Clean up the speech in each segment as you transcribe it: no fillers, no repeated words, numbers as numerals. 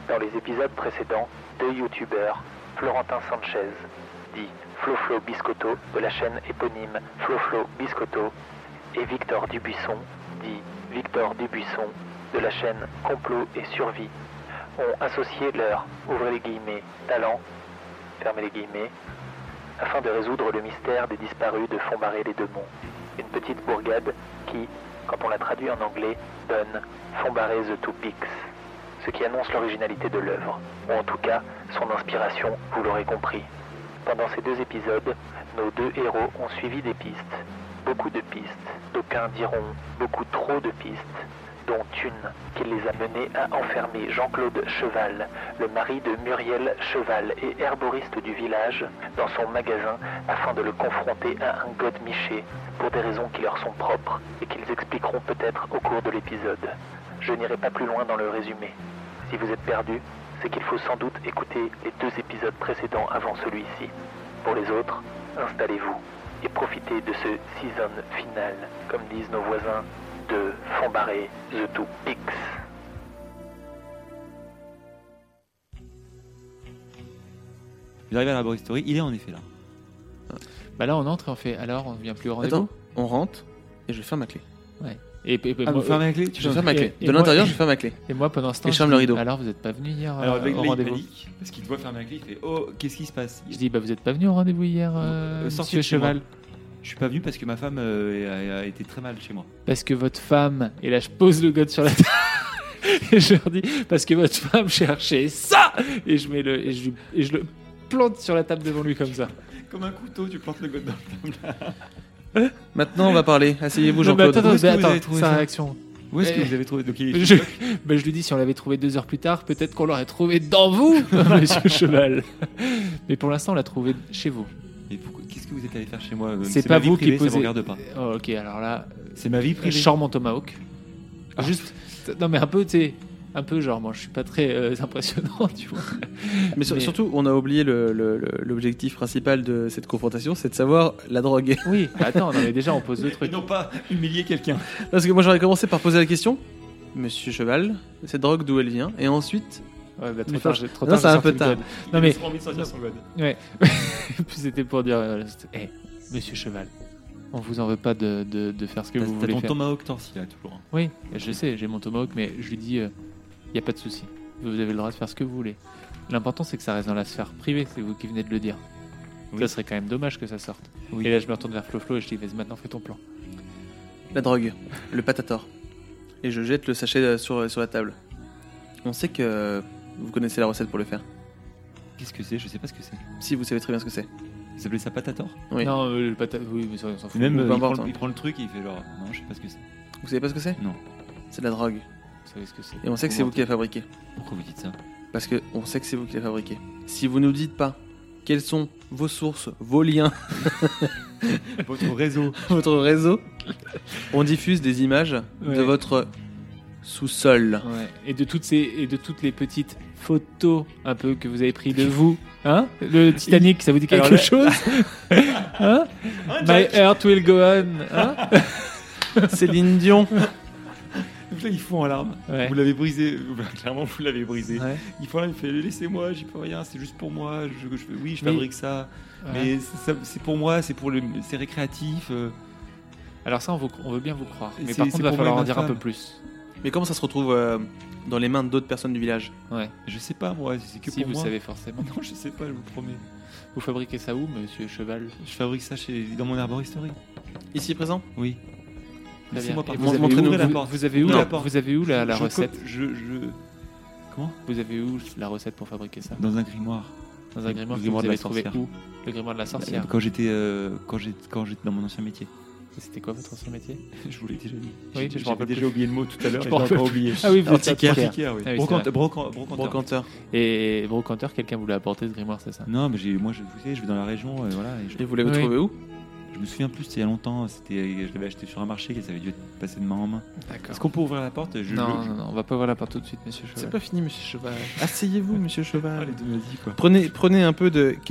Dans les épisodes précédents, deux youtubeurs, Florentin Sanchez, dit Floflo Biscotto de la chaîne éponyme Floflo Biscotto, et Victor Dubuisson, dit Victor Dubuisson de la chaîne Complot et Survie, ont associé leur, ouvrez les guillemets, talent, fermez les guillemets, afin de résoudre le mystère des disparus de Fontbarré-les-Deux-Monts. Une petite bourgade qui, quand on la traduit en anglais, donne Fontbarré the Two Peaks, ce qui annonce l'originalité de l'œuvre, ou en tout cas son inspiration, vous l'aurez compris. Pendant ces deux épisodes, nos deux héros ont suivi des pistes, beaucoup de pistes, d'aucuns diront beaucoup trop de pistes, dont une qui les a menés à enfermer Jean-Claude Cheval, le mari de Muriel Cheval et herboriste du village, dans son magasin afin de le confronter à un godemiché pour des raisons qui leur sont propres et qu'ils expliqueront peut-être au cours de l'épisode. Je n'irai pas plus loin dans le résumé. Si vous êtes perdu, c'est qu'il faut sans doute écouter les deux épisodes précédents avant celui-ci. Pour les autres, installez-vous et profitez de ce season final, comme disent nos voisins de Fontbarré the Two Peaks. Vous arrivez à l'arboristerie, il est en effet là. Bah là on entre et on fait alors on vient plus au rendez-vous. Attends, on rentre et je ferme ma clé. Ouais. Et Ah, vous fermez la clé? Je ferme ma clé. et De moi- l'intérieur, je ferme ma clé. Et moi pendant ce temps Et je ferme le dis, rideau. alors vous êtes pas venu hier Alors avec au là, il rendez-vous? panique parce qu'il doit fermer la clé. Il fait oh, qu'est-ce qui se passe? Je dis bah vous êtes pas venu au rendez-vous hier sorti monsieur de chez moi. Cheval? Je suis pas venu parce que ma femme a été très mal chez moi. Parce que votre femme, et là je pose le god sur la table et je leur dis parce que votre femme cherchait ça et je mets le et je le plante sur la table devant lui comme ça. Comme un couteau, tu plantes le god dans la table. Maintenant, on va parler. Asseyez-vous, Non, mais Jean-Claude. Où est-ce que vous attends, avez trouvé sa ça réaction. Où est-ce que Eh. vous avez trouvé? Donc, il est- Je lui dis si on l'avait trouvé 2 heures plus tard, peut-être qu'on l'aurait trouvé dans vous, monsieur Cheval. Mais pour l'instant, on l'a trouvé chez vous. Et qu'est-ce que vous êtes allé faire chez moi? C'est ma pas vie vous qui privée, ça posez. me regarde pas. Oh, ok, alors là, C'est ma vie je privée. sors mon tomahawk. Ah. Juste, non mais un peu, tu sais, un peu genre, moi je suis pas très impressionnant, tu vois. Mais surtout, on a oublié l'objectif principal de cette confrontation, c'est de savoir la drogue. Oui, bah attends, non mais déjà on pose le Et truc. non pas humilier quelqu'un. Parce que moi, j'aurais commencé par poser la question. Monsieur Cheval, cette drogue, d'où elle vient? Et ensuite... Ouais, bah trop Mais tard, faut- trop Non, tard, c'est j'ai un peu sorti le tard. code. Non mais, Il a envie de sortir son god. ouais. Puis c'était pour dire, monsieur Cheval, on vous en veut pas de faire ce que vous T'as voulez ton faire. tomahawk torsi là toujours. hein. Oui, je sais, j'ai mon tomahawk, mais je lui dis, il n'y a pas de souci. Vous avez le droit de faire ce que vous voulez. L'important, c'est que ça reste dans la sphère privée, c'est vous qui venez de le dire. Oui. Ça serait quand même dommage que ça sorte. Oui. Et là, je me retourne vers Flo et je dis, vas-y, maintenant, fais ton plan. La drogue, le patator. Et je jette le sachet sur la table. On sait que vous connaissez la recette pour le faire. Qu'est-ce que c'est? Je sais pas ce que c'est. Si, vous savez très bien ce que c'est. Vous appelez ça patator? Oui. Non, le patate, oui, mais ça, on s'en fout. Même peu il, importe, prend, hein. il prend le truc et il fait genre non, je sais pas ce que c'est. Vous savez pas ce que c'est? Non. C'est de la drogue. Vous savez ce que c'est. Et on sait que c'est vous qui la fabriquez. Pourquoi vous dites ça? Parce que on sait que c'est vous qui la fabriquez. Si vous nous dites pas quelles sont vos sources, vos liens, Votre réseau. votre réseau, on diffuse des images de Ouais. votre sous-sol. Ouais. Et de toutes les petites photos un peu que vous avez pris de vous, hein? Le Titanic, ça vous dit quelque Alors là- chose? Hein? My heart will go on, hein? Céline Dion. Donc là, il fond en larmes. Ouais. Vous l'avez brisé. Clairement, vous l'avez brisé. Ouais. Il faut là, il fait laissez-moi, j'y peux rien, c'est juste pour moi. Oui, je Mais- fabrique ça, Ouais. mais c'est pour moi, c'est récréatif. Alors ça, on veut bien vous croire. Mais C'est- par c'est contre, il va pour falloir moi en et ma dire un peu femme. plus. Mais comment ça se retrouve dans les mains d'autres personnes du village? Ouais. Je sais pas moi, c'est que Si pour vous moi. savez forcément. Non, je sais pas, je vous promets. Vous fabriquez ça où, monsieur Cheval? Je fabrique ça dans mon arboristerie. Ici présent? Oui. Très Laissez-moi bien. Et parler. vous avez montrez-nous, où- la vous- porte. Vous avez où Ouvrez la la porte. Vous avez où la Je recette? Comment? Vous avez où la recette pour fabriquer ça? Dans un grimoire. Dans un grimoire Le que vous grimoire de avez la trouvé sorcière. où? Le grimoire de la sorcière. Quand j'étais dans mon ancien métier. Et c'était quoi votre ancien métier? Je vous l'ai déjà dit. Oui, je me J'avais rappelle déjà plus. oublié le mot tout à l'heure. Je et me j'ai rappelle encore oublié. Ah oui, vous êtes Antiquaire. antiquaire. Oui. Ah oui, c'est vrai. Brocanteur. Brocanteur. Et brocanteur, quelqu'un voulait apporter ce grimoire, c'est ça? Non, mais moi, vous savez, je vais dans la région, voilà. Et vous l'avez Oui. trouvé où? Je me souviens plus, c'était il y a longtemps. Je l'avais acheté sur un marché, ça avait dû être passé de main en main. D'accord. Est-ce qu'on peut ouvrir la porte? Non, on va pas ouvrir la porte tout de suite, monsieur Cheval. C'est pas fini, monsieur Cheval. Asseyez-vous, monsieur Cheval. les deux nazis, quoi. Prenez un peu de.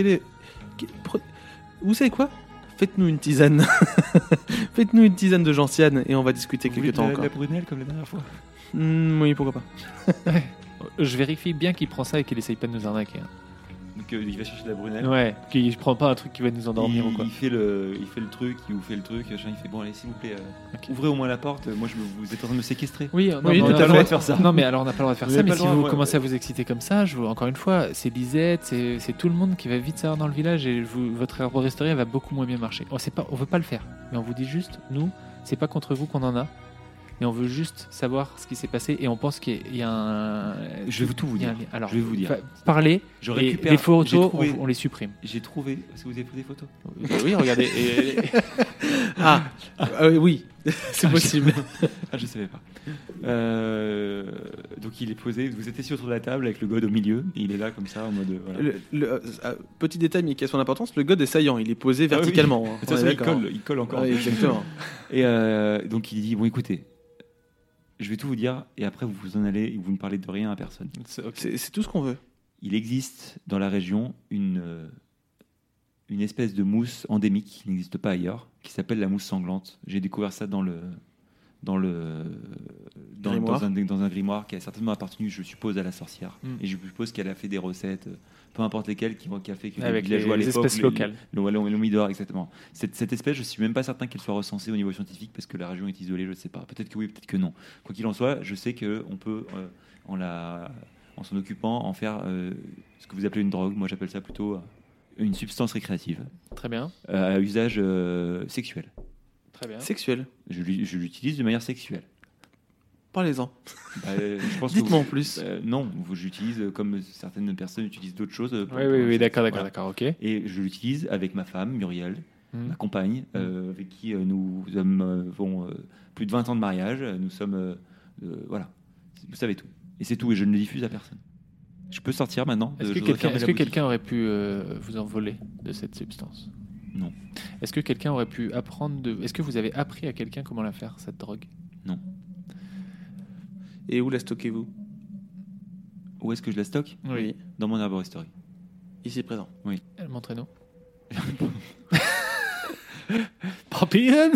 Vous savez quoi? Faites-nous une tisane. Faites-nous une tisane de gentiane et on va discuter Vous quelques voulez temps de encore. la prunelle comme la dernière fois? Oui, pourquoi pas. Je vérifie bien qu'il prend ça et qu'il essaye pas de nous arnaquer. Hein. Donc il va chercher de la brunette. Ouais, qu'il prend pas un truc qui va nous endormir ou quoi. Il fait le truc, il vous fait le truc. Machin, il fait bon, allez, s'il vous plaît, Ok. ouvrez au moins la porte. Moi, vous êtes en train de me séquestrer. Oui, Oui, non, tout on à a fait. pas le droit de faire ça. Non, mais alors on n'a pas le droit de faire Vous ça. avez Mais pas si le droit, vous ouais. commencez à vous exciter comme ça, encore une fois, c'est Lisette, c'est tout le monde qui va vite savoir dans le village et votre herboristerie elle va beaucoup moins bien marcher. On veut pas le faire, mais on vous dit juste, nous, c'est pas contre vous qu'on en a. Mais on veut juste savoir ce qui s'est passé et on pense qu'il y a un. Je vais tout vous il y a dire. un- Alors, Je vais vous dire. Parlez. Je Et récupère. les j'ai photos, trouvé- on les supprime. J'ai trouvé. Est-ce que vous avez pris des photos? Oui, regardez. Oui, c'est possible. Ah, je savais pas. Donc il est posé. Vous êtes assis autour de la table avec le god au milieu. Et il est là comme ça en mode. Voilà. Petit détail, mais qui a son importance, le god est saillant, il est posé Ah oui. verticalement. De hein. toute On est façon, d'accord. il colle encore. Ouais, exactement. Et donc il dit bon, écoutez, je vais tout vous dire et après vous vous en allez et vous ne parlez de rien à personne. C'est tout ce qu'on veut. Il existe dans la région une espèce de mousse endémique qui n'existe pas ailleurs, qui s'appelle la mousse sanglante. J'ai découvert ça dans Grimoire. un grimoire qui a certainement appartenu, je suppose, à la sorcière. Et je suppose qu'elle a fait des recettes, peu importe lesquelles, qui a fait que Avec les villageois à les l'époque, espèces locales. l'ont mis dehors, exactement. Cette espèce, je suis même pas certain qu'elle soit recensée au niveau scientifique parce que la région est isolée, je ne sais pas. Peut-être que oui, peut-être que non. Quoi qu'il en soit, je sais qu'on peut, en s'en occupant, en faire ce que vous appelez une drogue. Moi, j'appelle ça plutôt une substance récréative Très bien. à usage sexuel. Très bien. Sexuel. Je l'utilise de manière sexuelle. Parlez-en. Je pense Dites-moi en plus. non, j'utilise comme certaines personnes utilisent d'autres choses. Oui, d'accord, Voilà. ok. Et je l'utilise avec ma femme, Muriel, ma compagne, avec qui nous avons plus de 20 ans de mariage. Nous sommes. Voilà. Vous savez tout. Et c'est tout. Et je ne le diffuse à personne. Je peux sortir maintenant. Est-ce Je que voudrais fermer la boutique. quelqu'un aurait pu vous en voler de cette substance? Non. Est-ce que quelqu'un aurait pu apprendre de... Est-ce que vous avez appris à quelqu'un comment la faire, cette drogue? Non. Et où la stockez-vous? Où est-ce que je la stocke? Oui. Dans mon arboristerie. Ici présent. Montrez-nous. Papillon.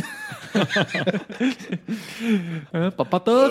Papator.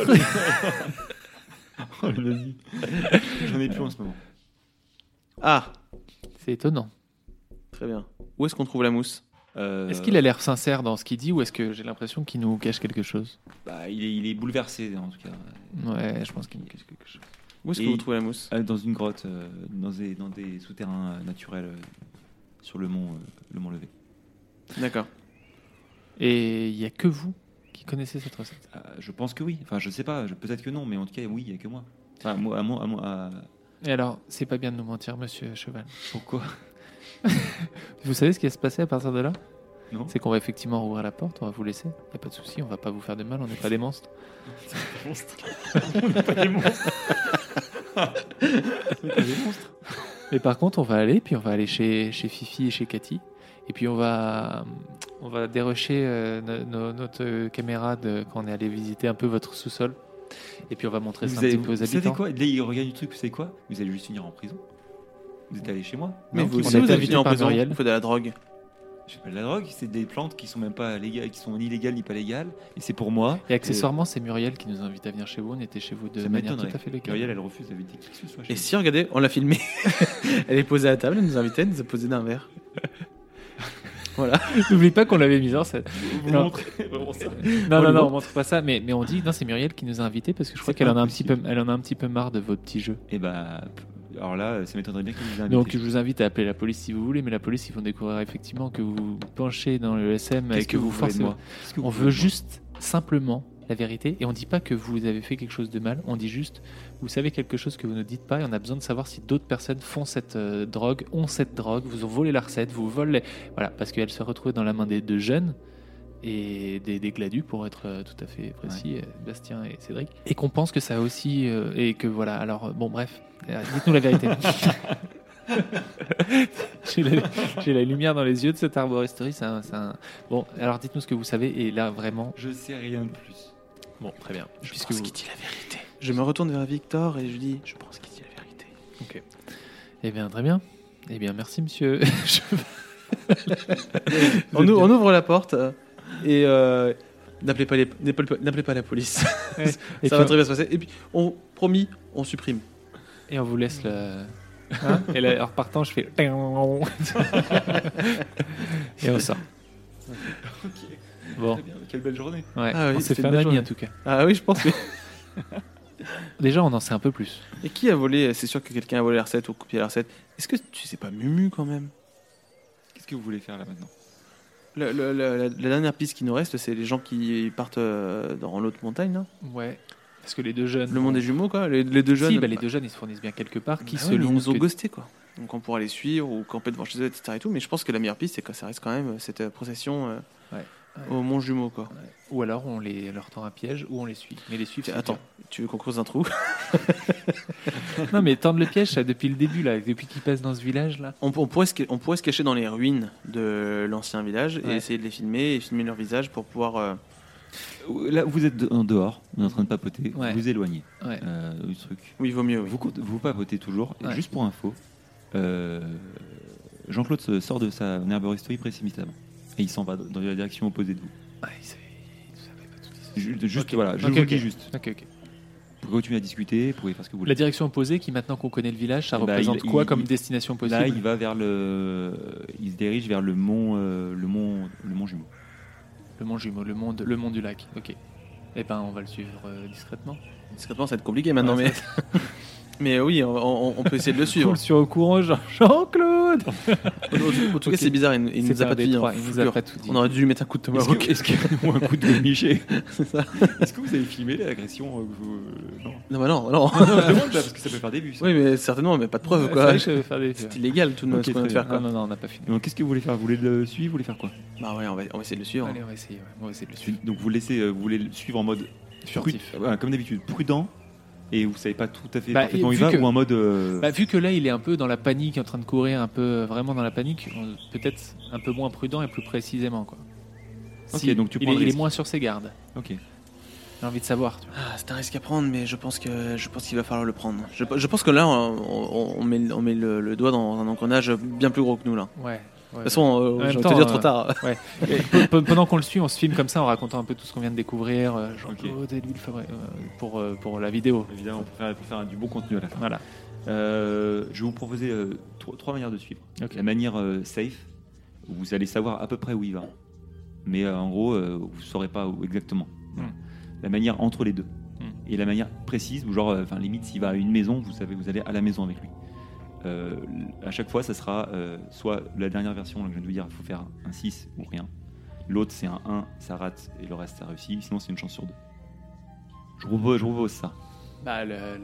Oh, le nazi. J'en ai plus en ce moment. Ah, C'est étonnant. très bien. Où est-ce qu'on trouve la mousse? Est-ce qu'il a l'air sincère dans ce qu'il dit ou est-ce que j'ai l'impression qu'il nous cache quelque chose? Il est bouleversé en tout cas. Ouais, je pense qu'il nous cache quelque chose. Où est-ce que Et- vous trouvez la mousse? Dans une grotte, dans des souterrains naturels sur le mont Levé. D'accord. Et il n'y a que vous qui connaissez cette recette? Je pense que oui. Enfin, je sais pas. Peut-être que non, mais en tout cas, oui, il y a que moi. Enfin, Et alors, c'est pas bien de nous mentir, monsieur Cheval. Pourquoi? Vous savez ce qui va se passer à partir de là? Non. C'est qu'on va effectivement rouvrir la porte, on va vous laisser. Il n'y a pas de souci, on va pas vous faire de mal, on n'est pas des monstres. On n'est pas des monstres. Mais par contre, on va aller chez Fifi et chez Cathy. Et puis on va dérusher notre caméra quand on est allé visiter un peu votre sous-sol. Et puis on va montrer ça un petit peu aux Vous savez habitants. quoi? Là, il regarde du truc. Vous savez quoi? Vous allez juste finir en prison. Vous êtes allé chez moi. Mais Non, vous on aussi, a vous été avez fini invité en par prison. Muriel. Vous faites de la drogue. Je fais pas de la drogue. C'est des plantes qui sont même pas légales, qui sont ni légales ni pas légales. Et c'est pour moi. Et accessoirement, c'est Muriel qui nous invite à venir chez vous. On était chez vous de Ça manière tout m'étonnerait. à fait légale. Muriel, elle refuse d'inviter qui que ce soit chez Et si, regardez, on l'a filmé. Elle est posée à la table, elle nous invitait, elle nous a posé d'un verre. Voilà. N'oublie pas qu'on l'avait mise en scène. Vous Non. montrez vraiment ça. Non, on montre pas ça, mais on dit non, c'est Muriel qui nous a invités parce que je crois qu'elle en a un petit peu, elle en a un petit peu marre de votre petit jeu. Et alors là, ça m'étonnerait bien qu'ils nous aient invités. Donc je vous invite à appeler la police si vous voulez, mais la police ils vont découvrir effectivement que vous vous penchez dans le SM et Qu'est-ce que vous voulez forcez. de moi? Qu'est-ce que vous On voulez veut de moi? juste simplement la vérité et on dit pas que vous avez fait quelque chose de mal, on dit juste vous savez quelque chose que vous ne dites pas et on a besoin de savoir si d'autres personnes font cette drogue, ont cette drogue, vous ont volé la recette, vous volez voilà parce qu'elle se retrouve dans la main de jeunes et des gladus pour être tout à fait précis, Bastien et Cédric, et qu'on pense que ça aussi et que voilà alors bon bref dites-nous la vérité. J'ai la lumière dans les yeux de cette arboristerie. Bon, alors dites-nous ce que vous savez. Et là, vraiment. Je sais rien de plus. Bon, très bien. Je pense qu'il dit la vérité. Je me retourne vers Victor et je lui dis, je pense qu'il dit la vérité. Ok. Eh bien, très bien. Eh bien, merci, monsieur. On ouvre la porte et n'appelez pas la police. Ouais. Et Ça puis va très bien se passer. Et puis, promis, on supprime. Et on vous laisse le. Hein et là, en repartant, je fais. Et on sort. Bon, Très bien, quelle belle journée. ouais. Ah oui, on s'est c'était fait une un belle ami journée. en tout cas. Ah oui, je pense que. Déjà, on en sait un peu plus. Et qui a volé? C'est sûr que quelqu'un a volé la recette ou copié la recette. Est-ce que tu sais pas Mumu quand même? Qu'est-ce que vous voulez faire là maintenant? La dernière piste qui nous reste, c'est les gens qui partent dans l'autre montagne, là. Ouais. Parce que les deux jeunes. Le monde des jumeaux, quoi. Les deux jeunes. Si, les deux jeunes, ils se fournissent bien quelque part. Qui Bah ouais, selon mais ils nous ont que- ghostés, quoi. Donc on pourra les suivre ou camper devant chez eux, etc. Et tout. Mais je pense que la meilleure piste, c'est que ça reste quand même cette procession Ouais. au Mont Jumeau, quoi. Ou alors on leur tend un piège ou on les suit. Mais les suivre, c'est Attends, tu veux qu'on creuse un trou? dur. Non, mais tendre le piège, ça, depuis le début, là, depuis qu'ils passent dans ce village, là. On pourrait se cacher dans les ruines de l'ancien village et Ouais. essayer de les filmer et filmer leur visage pour pouvoir. Là, vous êtes en dehors, vous êtes en train de papoter, Ouais. vous vous éloignez Ouais. du truc. Oui, il vaut mieux, oui. Vous papotez toujours. Et Ouais. juste pour info, Jean-Claude sort de sa herboristerie précipitamment. Et il s'en va dans la direction opposée de vous. Ah, ils savaient pas tout ça. Juste, Ok. voilà, je Ok, vous le ok. dis juste. Ok, ok. Vous pouvez continuer à discuter, vous pouvez faire ce que vous voulez. La direction opposée, qui maintenant qu'on connaît le village, ça Eh ben, représente il- quoi il- comme il- destination possible? Là, il va vers il se dirige vers le mont Jumeau. Le mont Jumeau, le mont du lac. Ok. Eh ben, on va le suivre discrètement. Discrètement, ça va être compliqué maintenant, Ouais, mais. Mais oui, on peut essayer de le suivre. Cool sur au courant, genre Jean-Claude. En tout cas, Ok. c'est bizarre, il nous C'est a un pas tout des dit. trois, en il nous a foutre. pas tout dit. On aurait dû lui mettre un coup de tomahawk. Ou un coup de miché. C'est ça. Est-ce que vous avez filmé l'agression Non. Non, bah non. Non, je demande là, parce que ça peut faire début. Ça. Oui, mais certainement, mais pas de preuve, C'est quoi. vrai que je vais faire des. C'est illégal tout Ok, ce qu'on vient de très faire, Non, quoi. non, non, on n'a pas fini. Donc, qu'est-ce que vous voulez faire? Vous voulez le suivre? Vous voulez faire quoi? Bah ouais, on va essayer de le suivre. Allez, on va essayer. Ouais. On va essayer de le suivre. Donc, vous voulez le suivre en mode Furtif. voilà, comme d'habitude, prudent, et vous savez pas tout à fait Bah, parfaitement où il vu va, que- ou en mode. Bah, vu que là, il est un peu dans la panique, en train de courir, un peu vraiment dans la panique, peut-être un peu moins prudent et plus précisément, quoi. Ok, donc tu il prends est, le il est risque. moins sur ses gardes. Ok. J'ai envie de savoir. Tu vois. Ah, c'est un risque à prendre, mais je pense qu'il va falloir le prendre. Je pense que là, on met le doigt dans un engrenage bien plus gros que nous, là. Ouais. De toute façon, même j'ai envie de temps, te dire trop tard. Ouais. Et pendant qu'on le suit, on se filme comme ça en racontant un peu tout ce qu'on vient de découvrir. Jean-Claude et Louis le Fabré, pour la vidéo. Évidemment, pour faire du bon contenu à la fin. Voilà. Je vais vous proposer trois manières de suivre. Ok. La manière safe, où vous allez savoir à peu près où il va. Mais en gros, vous ne saurez pas où exactement. La manière entre les deux. Et la manière précise, où genre, limite, s'il va à une maison, vous allez à la maison avec lui. À chaque fois, ça sera soit la dernière version, là, que je viens de vous dire, il faut faire un 6 ou rien. L'autre, c'est un 1, ça rate, et le reste, ça réussit. Sinon, c'est une chance sur 2. Je vous propose ça. Bah,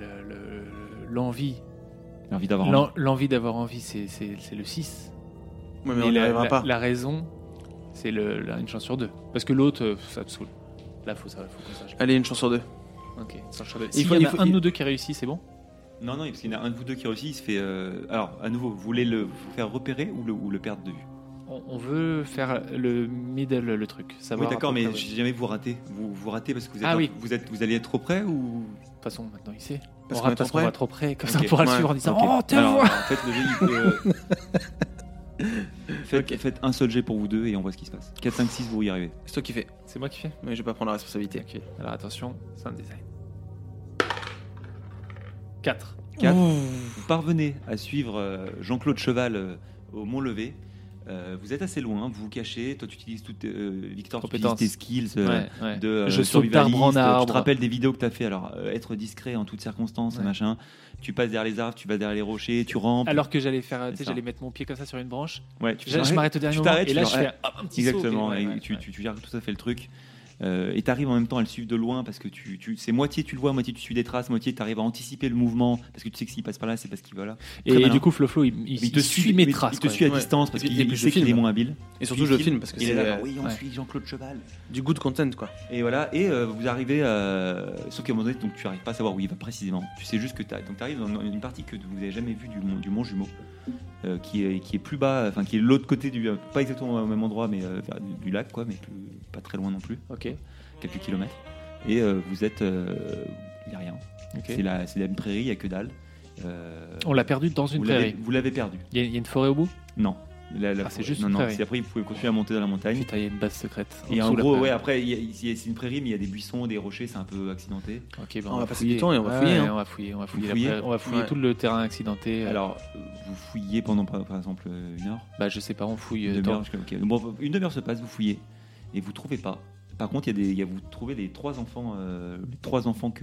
l'envie. L'envie d'avoir envie. L'envie d'avoir envie, c'est le 6. Ouais, mais on n'y arrivera pas. La raison, c'est une chance sur 2. Parce que l'autre, ça te saoule. Là, faut qu'on sache. Allez, une chance sur deux. Ok, chance sur 2. Il S'il faut- y en il a faut- un de il- nous deux qui réussit, c'est bon? Non, parce qu'il y en a un de vous deux qui réussit, il se fait. Alors, à nouveau, vous voulez vous faire repérer ou le perdre de vue? On veut faire le middle, le truc. Oui, Savoir d'accord, à peu mais près, si jamais vous ratez, vous ratez parce que vous êtes, Ah oui. vous allez être trop près ou. De toute façon, maintenant, il sait. Parce On qu'on est rate parce trop qu'on va près. trop près. Comme Ok. ça, on pourra le Ouais. suivre en disant Ok. Oh, te Alors, vois. en fait, le jeu, faites un seul jet pour vous deux et on voit ce qui se passe. 4, 5, 6, vous y arrivez. C'est toi qui fais. C'est moi qui fais. Mais je vais pas prendre la responsabilité. Ok, alors attention, sound design. 4. 4. Vous parvenez à suivre Jean-Claude Cheval au Mont-Levé. Vous êtes assez loin, vous vous cachez. Toi, tu utilises toutes Victor, tu utilises Compétences. tes skills de Je saute d'arbre en survivaliste. arbre. Tu te rappelles des vidéos que tu as fait. Alors, être discret en toutes circonstances, Ouais. machin. Tu passes derrière les arbres, tu vas derrière les rochers, tu rampes. Alors que j'allais faire, tu sais, C'est ça. j'allais mettre mon pied comme ça sur une branche. Ouais, tu Je m'arrête au dernier tu moment t'arrêtes, et là tu je leur- fais hop, un petit saut. Exactement, et et ouais, tu ouais. gères tout à fait le truc. Et tu arrives en même temps à le suivre de loin parce que c'est moitié tu le vois, moitié tu suis des traces, moitié tu arrives à anticiper le mouvement parce que tu sais que s'il passe par là, c'est parce qu'il va là. Très Et malin. du coup, Flo, il te suit mes traces. Il te quoi. suit à Ouais. distance parce Et puis qu'il je sait qu'il est filme. moins habile. Et surtout, je le filme parce que Il est là, c'est genre, oui, on ouais. suit Jean-Claude Cheval. du good content, quoi. Et voilà, et vous arrivez, sauf qu'à un moment donné, donc, tu n'arrives pas à savoir où il va précisément. Tu sais juste que tu arrives dans une partie que vous n'avez jamais vue du Mont Jumeau, qui est plus bas, enfin qui est de l'autre côté pas exactement au même endroit, mais vers du lac, quoi, mais pas très loin non plus, Ok. quelques kilomètres. Et vous êtes, il n'y a rien. Ok. C'est la prairie, il n'y a que dalle. On l'a perdu dans une prairie. Vous l'avez perdu. Il y a une forêt au bout. Non. c'est juste Non, une non. prairie. C'est après, vous pouvez continuer à monter dans la montagne. Putain, il y a une base secrète. Et dessous en de la gros, prairie. ouais, après, c'est une prairie, mais il y a des buissons, des rochers, c'est un peu accidenté. Ok, bah, On va passer fouiller. du temps et on va Ouais, fouiller, hein. On va fouiller, on va fouiller, Vous fouillez on va fouiller Ouais. tout le terrain accidenté. Alors, vous fouillez pendant, par exemple, une heure. Bah, je sais pas, on fouille. Une tant- demi-heure, ok. Bon, une demi-heure se passe, vous fouillez et vous trouvez pas. Par contre, vous trouvez les trois enfants que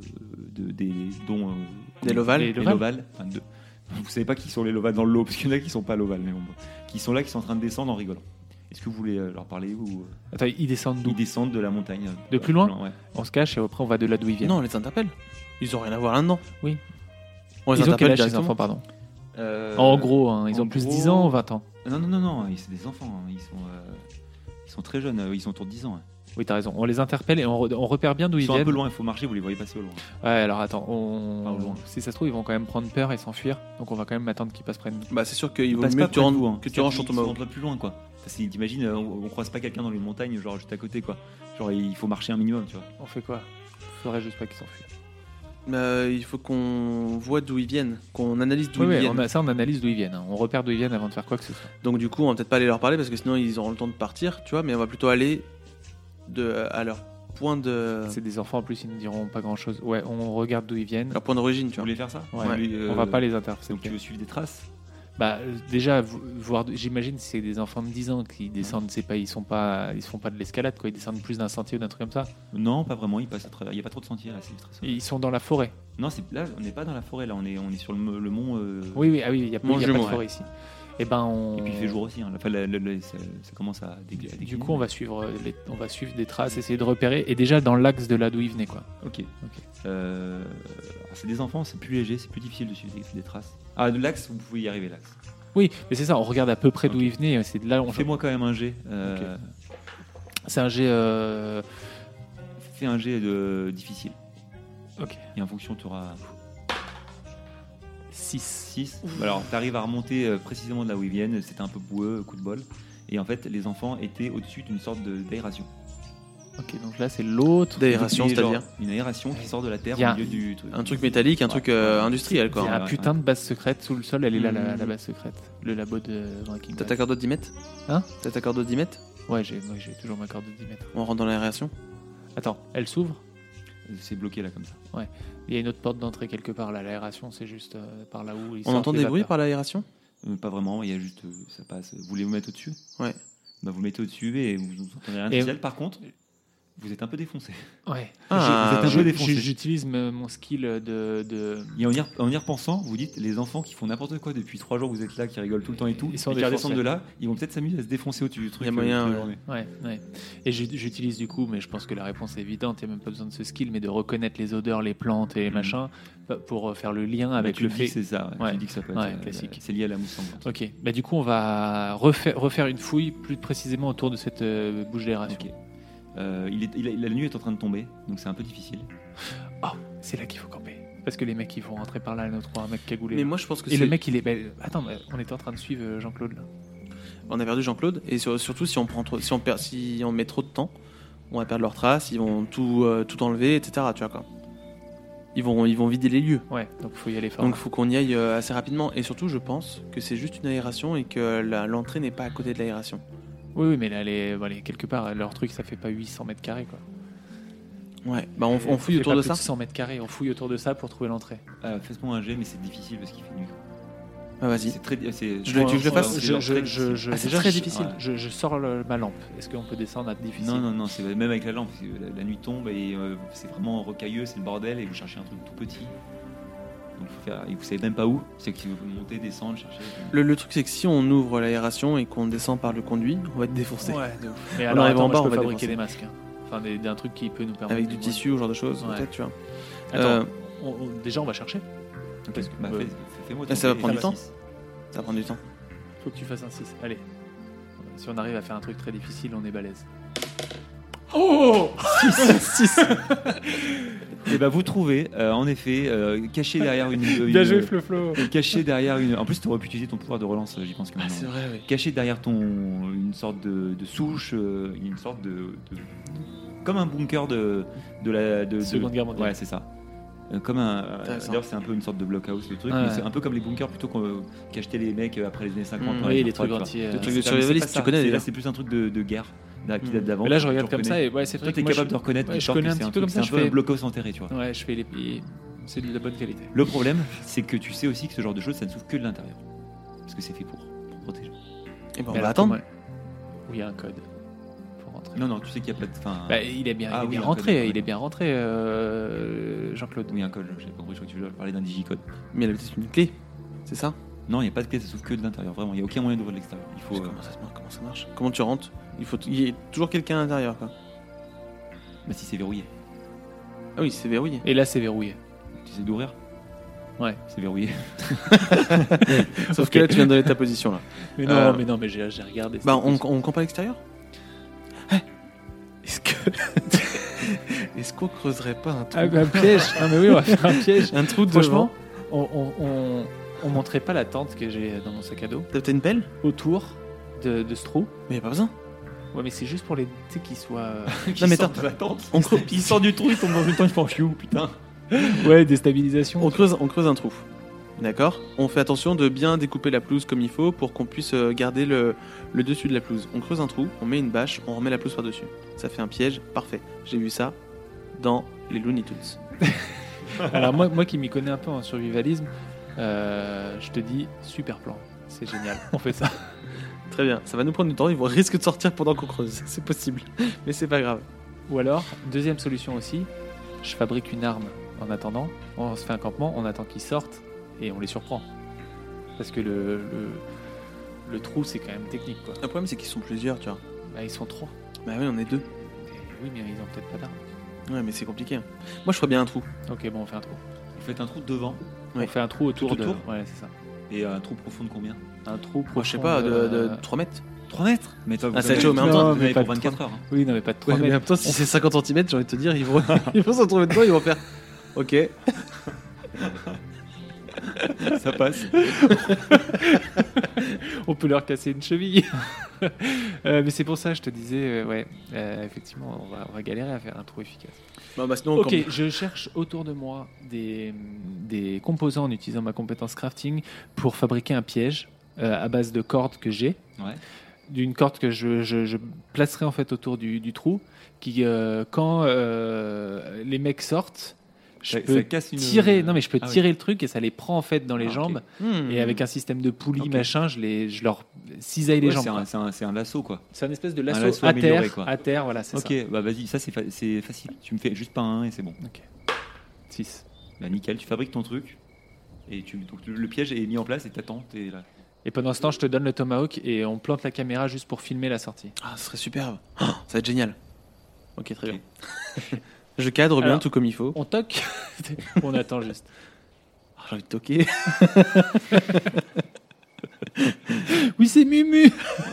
dont Des Lovals. Les les Lovals. Enfin, vous savez pas qui sont les Lovals dans l'eau, parce qu'il y en a qui sont pas Lovals, mais bon, qui sont là, qui sont en train de descendre en rigolant. Est-ce que vous voulez leur parler ou Attends, ils descendent d'où? ils descendent de la montagne De plus loin ouais. On se cache et après on va de là d'où ils viennent. Non, on les interpelle. Ils ont rien à voir là-dedans. Oui. On les Ils ont quel interpelle âge ces directement. enfants, pardon? Euh, En gros, hein, ils en ont plus de gros- 10 ans ou 20 ans? Non, c'est des enfants. Ils sont très jeunes. Ils sont autour de 10 ans. Ouais. Oui, t'as raison. On les interpelle et on repère bien d'où Ils ils sont un viennent. peu loin. Il faut marcher. Vous les voyez passer au loin. Ouais, alors attends, Enfin, au loin. si ça se trouve, ils vont quand même prendre peur et s'enfuir. Donc on va quand même attendre qu'ils passent près de nous. Bah, c'est sûr qu'il vaut Passe mieux pas que tu près de rentres vous, hein. que tu ranges sur Ils Tomahawk. rentrent plus loin, quoi. T'imagines, on croise pas quelqu'un dans une montagne, genre juste à côté, quoi. Genre il faut marcher un minimum, tu vois. On fait quoi? Faudrait juste pas qu'ils s'enfuient. Il faut qu'on voit d'où ils viennent, qu'on analyse d'où Oui, ils oui, viennent. on analyse d'où ils viennent. Hein. On repère d'où ils viennent avant de faire quoi que ce soit. Donc du coup, on va peut-être pas aller leur parler parce que sinon ils auront le temps de partir, tu vois. Mais on va plutôt aller à leur point de C'est des enfants en plus, ils ne diront pas grand chose. Ouais, on regarde d'où ils viennent. leur point d'origine, tu Tu vois. voulais faire ça Ouais. Vous On va pas les Donc tu intercepter. veux suivre des traces Bah, déjà, voir, j'imagine si c'est des enfants de 10 ans qui descendent, c'est pas, ils font pas de l'escalade, quoi. Ils descendent plus d'un sentier ou d'un truc comme ça. Non, pas vraiment. Ils passent à travers. Il y a pas trop de sentiers là. C'est très simple. Ils sont dans la forêt. Non, là, on n'est pas dans la forêt. Là, on est sur le mont. Oui, ah oui, il y a Mon pas de jumeau, forêt ici. Et ben, on. Et puis il fait jour aussi. Hein. Enfin, ça commence à décliner. Du coup, on va suivre des traces, essayer de repérer. Et déjà dans l'axe de là d'où ils venaient, quoi. Ok. Alors, c'est des enfants, c'est plus léger, c'est plus difficile de suivre des traces. Ah, de l'axe, vous pouvez y arriver, l'axe. Oui, mais c'est ça. On regarde à peu près d'où Ok. ils venaient. C'est de là. Fais-moi quand même un jet. C'est un jet. Fais un jet difficile. Ok. Et en fonction, tu auras 6. 6. Alors, tu arrives à remonter précisément de là où ils viennent. C'était un peu boueux, coup de bol. Et en fait, les enfants étaient au-dessus d'une sorte d'aération. Ok, donc là c'est l'autre. D'aération, Et genre, c'est-à-dire une aération qui sort de la terre Il y a au milieu du truc. un truc métallique, un truc industriel, Il quoi. y a un Ouais, putain de base secrète sous le sol. Elle est là, la Mhm. base secrète. Le labo de Breaking T'as Bad. ta corde de 10 mètres Hein T'as ta corde de 10 mètres Ouais, j'ai toujours ma corde de 10 mètres. On rentre dans l'aération. Attends, elle s'ouvre. C'est bloqué là comme ça. Il y a une autre porte d'entrée quelque part. Là, l'aération, c'est juste par là où ils On sortent entend les des bruits vapeurs. par l'aération Pas vraiment, il y a juste. Ça passe. Vous voulez vous mettre au-dessus Ouais. Bah, vous mettez au-dessus et vous n'entendez rien de Et- spécial. Par contre, vous êtes un peu défoncé. Ouais. Ah, vous êtes un peu Je- défoncé. J'utilise mon skill de. Et en y repensant, vous dites les enfants qui font n'importe quoi depuis 3 jours, vous êtes là, qui rigolent tout le temps et tout, Ils sont et qui redescendent défoncés. de là, ils vont peut-être s'amuser à se défoncer au-dessus du truc. Il y a moyen, toute la ouais. journée. Ouais. Et j'utilise du coup, mais je pense que la réponse est évidente. Il n'y a même pas besoin de ce skill, mais de reconnaître les odeurs, les plantes et les machins pour faire le lien avec Tu le dis fait. que c'est ça. Ouais. Tu dis que ça peut Ouais, être classique. c'est lié à la mousse sanglante. Ok, bah du coup on va refaire une fouille plus précisément autour de cette bouche d'aération. Ok. La nuit est en train de tomber, donc c'est un peu difficile. Oh, c'est là qu'il faut camper. Parce que les mecs ils vont rentrer par là, notre un mec cagoulé. Mais là. moi je pense que Et c'est. le mec il est. Attends, on était en train de suivre Jean-Claude là. On a perdu Jean-Claude et surtout si on met trop de temps, on va perdre leurs traces, ils vont tout enlever, etc. Tu vois quoi. Ils vont vider les lieux. Ouais, donc faut y aller fort. Donc il faut qu'on y aille assez rapidement. Et surtout, je pense que c'est juste une aération et que l'entrée n'est pas à côté de l'aération. Oui, mais là, quelque part, leur truc ça fait pas 800 mètres carrés quoi. Ouais, bah on fouille fait autour pas de plus ça. 100 mètres carrés, on fouille autour de ça pour trouver l'entrée. Fais-moi un jet, mais c'est difficile parce qu'il fait nuit. Ah, vas-y. C'est très. Tu veux que je le fasse C'est c'est très difficile. Ouais. Je sors ma lampe. Est-ce qu'on peut descendre à difficile? Non, c'est même avec la lampe, parce que la nuit tombe et c'est vraiment rocailleux, c'est le bordel et vous cherchez un truc tout petit. Donc et vous savez même pas où. C'est que vous montez, descendre, chercher. Le truc, c'est que si on ouvre l'aération et qu'on descend par le conduit, on va être défoncé. Ouais, de ouf. Mais En alors, arrivant attends, en bas, moi, je on peux va fabriquer défoncer. des masques. Hein. Enfin, d'un truc qui peut nous permettre. Avec du tissu ou ce genre de choses, Ouais. peut-être, tu vois. Attends, déjà, on va chercher. Parce que, Bah, fais-moi ça va tomber. prendre du Ah, temps. bah, six. Ça prend du temps. faut que tu fasses un 6. Allez. Si on arrive à faire un truc très difficile, on est balèze. Oh 6. Et bah vous trouvez, en effet, caché derrière une. Bien joué, Flo. Caché derrière une. En plus, tu aurais pu utiliser ton pouvoir de relance, j'y pense que Ah, maintenant. c'est vrai, oui. Caché derrière une sorte de souche, une sorte de comme un bunker de Seconde Guerre mondiale. Ouais, c'est ça. Comme un. Intéressant. D'ailleurs, c'est un peu une sorte de blockhouse, le truc. Ouais. Mais c'est un peu comme les bunkers plutôt qu'acheter les mecs après les années 50. Mm. par Oui, exemple, les trucs tu vois. entiers. Le truc de C'est survivaliste, pas ça. tu connais Là, déjà. c'est plus un truc de guerre qui date d'avant. Mais là, je que tu regarde comme ça reconnais. et ouais, c'est vrai Toi, que t'es moi, capable de reconnaître. ouais, je genre, connais que un c'est petit un peu truc- comme ça, C'est je un peu fais- un blockhouse enterré, tu vois. Ouais, je fais les. C'est de la bonne qualité. Le problème, c'est que tu sais aussi que ce genre de choses, ça ne s'ouvre que de l'intérieur. Parce que c'est fait pour protéger. Et ben, on Mais va alors, attendre. comment- Oui, il y a un code pour rentrer. Non, tu sais qu'il n'y a pas de. Enfin, Bah, il est bien, Ah il est oui, bien un rentré. code, Il est bien rentré, Jean-Claude. oui, un code, j'ai pas compris, je crois que tu veux parler d'un digicode. Mais il y a peut-être une clé, c'est ça? Non, il n'y a pas de clé, ça s'ouvre que de l'intérieur, vraiment. Il n'y a aucun moyen d'ouvrir de l'extérieur. Il faut. Comment ça marche? Comment tu rentres? Il y a toujours quelqu'un à l'intérieur, quoi. Bah, si c'est verrouillé. Ah oui, c'est verrouillé. Et là, c'est verrouillé. Tu sais d'ouvrir Ouais. C'est verrouillé. Sauf que là, tu viens de donner ta position, là. Mais non, mais j'ai regardé. Bah, on campe à l'extérieur? Est-ce que. Est-ce qu'on creuserait pas un trou? Ah, bah, un piège. Ah, mais oui, on va faire un piège. Un trou de Franchement, on montrait pas la tente que j'ai dans mon sac à dos T'as peut-être une pelle? autour de ce trou. Mais y a pas besoin. Ouais, mais c'est juste pour les. Tu sais, qu'ils soient. Non, mais attends. de la tente. On creuse, Il sort du trou, il tombe dans une tente, il fait chiou, putain. Ouais, déstabilisation. on creuse un trou. D'accord? On fait attention de bien découper la pelouse comme il faut pour qu'on puisse garder le dessus de la pelouse. On creuse un trou, on met une bâche, on remet la pelouse par-dessus. Ça fait un piège parfait. J'ai vu ça dans les Looney Tunes. Alors, moi qui m'y connais un peu en survivalisme, je te dis, super plan. C'est génial. On fait ça. Très bien. Ça va nous prendre du temps. Ils vont risquer de sortir pendant qu'on creuse. C'est possible. Mais c'est pas grave. Ou alors, deuxième solution aussi, je fabrique une arme en attendant. On se fait un campement, on attend qu'ils sortent et on les surprend. Parce que le trou, c'est quand même technique, quoi. Le problème, c'est qu'ils sont plusieurs, tu vois. Bah, ils sont trois. Bah oui, on est deux. Et oui, mais ils ont peut-être pas d'arme. Ouais, mais c'est compliqué. Hein. Moi, je ferais bien un trou. Ok, bon, on fait un trou. Vous faites un trou devant Oui. On fait un trou autour Tout autour de. Ouais, c'est ça. et un trou profond de combien Un trou Moi, je sais profond pas, de 3 mètres. 3 mètres. Mais toi, Ah, c'est chaud, mais en même temps, vous en avez pas pour de 24 heures. Hein. Oui, non, mais pas de 3 Ouais, mais en mètres. même temps, si c'est 50 cm, j'ai envie de te dire, ils vont se retrouver dedans, ils vont faire. Ok. Ça passe. On peut leur casser une cheville. Mais c'est pour ça, je te disais, effectivement, on va galérer à faire un trou efficace. Bah, sinon, Ok, je cherche autour de moi des composants en utilisant ma compétence crafting pour fabriquer un piège à base de cordes que j'ai. Ouais. D'une corde que je placerai en fait autour du trou, qui quand les mecs sortent, je Ça peux casse une. tirer. Non mais je peux Ah oui. tirer le truc et ça les prend en fait dans les Ah, ok. jambes. Hmm. Et avec un système de poulies Ok. machin, je leur cisaille les Ouais, jambes. c'est quoi. c'est un lasso quoi. C'est un espèce de Un lasso, lasso à amélioré, terre, quoi. à terre, voilà, c'est Ok, bah vas-y, ça c'est facile. Tu me fais juste pas un et c'est bon. ça. Ok. 6. Bah nickel, tu fabriques ton truc et donc le piège est mis en place et t'attends, t'es là. Et pendant ce temps, je te donne le tomahawk et on plante la caméra juste pour filmer la sortie. Ah, ce serait superbe. Oh, ça va être génial. Ok, très Ok. bien. Je cadre bien Alors, tout comme il faut. On toque. On attend juste. Ah, j'ai envie de toquer. Oui, c'est Mumu.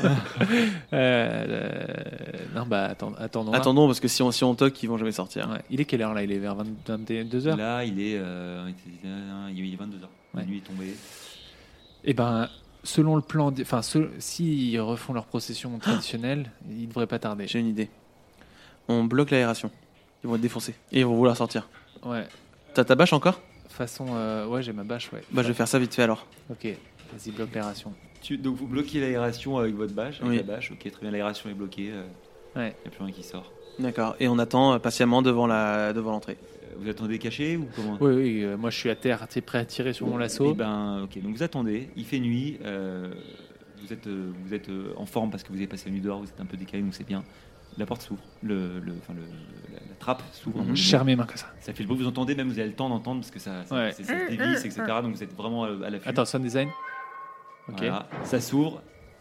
Non, bah attendons. Attendons, parce que si on toque, ils vont jamais sortir. Ouais. Il est quelle heure là? Il est vers 22h. Là, il est 22h. La Ouais. nuit est tombée. Et ben, selon le plan, enfin, s'ils refont leur procession traditionnelle, ils devraient pas tarder. J'ai une idée. On bloque l'aération. Ils vont être défoncés. Et ils vont vouloir sortir. Ouais. T'as ta bâche encore? Façon, ouais, j'ai ma bâche, ouais. Bah, je vais faire ça vite fait alors. Ok. Vas-y, bloque l'aération. Donc vous bloquez l'aération avec votre bâche, avec Oui. la bâche. Ok, très bien, l'aération est bloquée. Ouais. Il n'y a plus rien qui sort. D'accord. Et on attend patiemment devant l'entrée. Vous attendez caché ou comment Oui, oui. Moi, je suis à terre, t'es prêt à tirer sur mon lasso. Eh ben, ok, donc vous attendez, il fait nuit, vous êtes en forme parce que vous avez passé la nuit dehors, vous êtes un peu décalé, donc c'est bien. La porte s'ouvre, la trappe s'ouvre. Mhm. Je serre mes mains comme ça. Ça fait le bruit, vous entendez, même vous avez le temps d'entendre parce que ça Ouais. se dévisse, etc. Donc vous êtes vraiment à l'affût. Attends, sound design. Ok. Voilà. Ça s'ouvre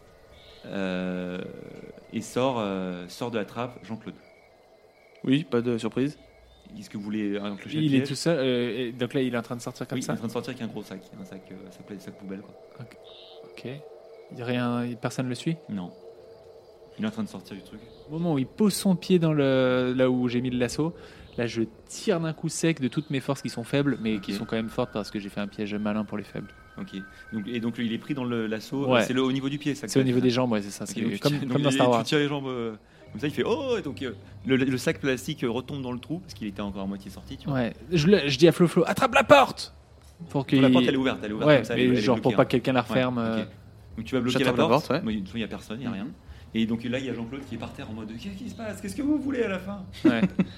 et sort de la trappe Jean-Claude. Oui, pas de surprise. Est-ce que vous voulez enclencher le Il est piège tout seul. Et donc là, il est en train de sortir comme Oui, il est ça. en train de sortir avec un gros sac, un sac, ça s'appelle sac poubelle quoi. Ok. Il y a rien, personne ne le suit. Non. Il est en train de sortir du truc. Au moment où il pose son pied dans là où j'ai mis le lasso, là je tire d'un coup sec de toutes mes forces qui sont faibles, mais qui Ok. sont quand même fortes parce que j'ai fait un piège malin pour les faibles. Ok. Donc il est pris dans le lasso. Ouais. C'est au niveau du pied, ça. C'est au niveau des jambes, ouais, c'est ça. Ok, C'est donc comme donc dans Star Wars. Tu tires les jambes Comme ça, il fait oh, et donc le sac plastique retombe dans le trou parce qu'il était encore à moitié sorti. Tu vois. Ouais. Je dis à Flo, attrape la porte pour que. La porte elle est ouverte, Ouais, comme ça. mais elle est genre pour bloquée, pas hein. que quelqu'un la referme. Ouais, ok. Donc tu vas bloquer la J'attrape la porte. porte, ouais. De toute façon, il y a personne, il y a rien. Et donc là, il y a Jean-Claude qui est par terre en mode qu'est-ce qui se passe? Qu'est-ce que vous voulez à la fin? Ouais.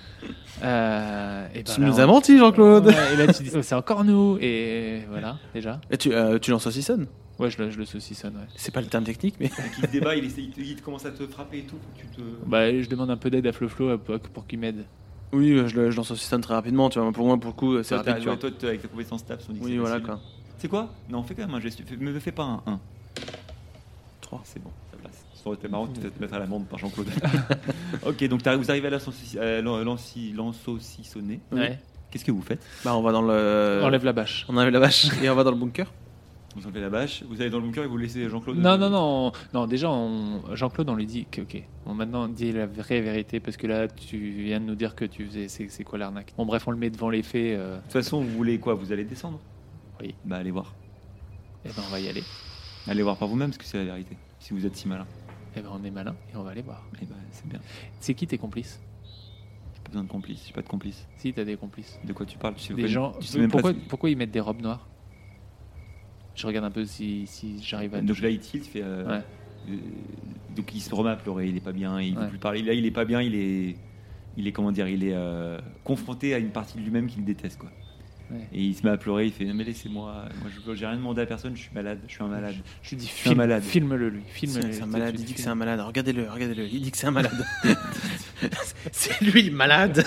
Et Tu nous as menti, Jean-Claude. Ouais, et là tu dis oh, c'est encore nous et voilà déjà. Et tu l'en saucissonnes. Ouais, je le saucissonne. Ouais. C'est pas le terme technique, mais. Donc il se débat, il commence à te frapper et tout. Tu te... Bah, je demande un peu d'aide à Flo pour qu'il m'aide. Oui, je l'en saucissonne très rapidement, tu vois. Pour moi, pour le coup, c'est Toi, rapide, tu vois. toi, avec ta compétence TAPS, on dit que Oui, c'est voilà facile. quoi. C'est quoi? Non, fais quand même un geste. Me fais pas un 1. 3. C'est bon, ça passe. Ça aurait été marrant de te mettre à l'amende par Jean-Claude. Ok, donc vous arrivez à l'ensaucissonner. Ouais. Qu'est-ce que vous faites? Bah, on va dans le. Enlève la bâche. On enlève la vache et on va dans le bunker. Vous enlevez la bâche, vous allez dans le bunker et vous laissez Jean-Claude. Non. Déjà, Jean-Claude, on lui dit que, ok, bon, maintenant, dis la vraie vérité, parce que là, tu viens de nous dire que tu faisais, c'est quoi l'arnaque? Bon, bref, on le met devant les faits. De toute façon, vous voulez quoi? Vous allez descendre? Oui. Bah, allez voir. Eh ben, on va y aller. Allez voir par vous-même, parce que c'est la vérité. Si vous êtes si malin. Eh ben, on est malin et on va aller voir. Eh ben, c'est bien. C'est qui tes complices? J'ai pas besoin de complice. J'ai pas de complice. Si, t'as des complices. De quoi tu parles? Tu sais Des pas- gens. tu sais même Pourquoi ils mettent des robes noires? Je regarde un peu si j'arrive à. Donc là, il tilt, il fait. Ouais. Donc il se remet à pleurer, il est pas bien, il Ouais. veut plus parler. Là, il est pas bien, il est comment dire, il est confronté à une partie de lui-même qu'il déteste, quoi. Ouais. Et il se met à pleurer, il fait non mais laissez-moi, j'ai rien demandé à personne, je suis malade, je suis un malade. Je lui dis suis un malade. filme-le lui. Filme-le. C'est un malade, il dit que c'est un malade. Regardez-le. Il dit que c'est un malade. C'est lui le malade.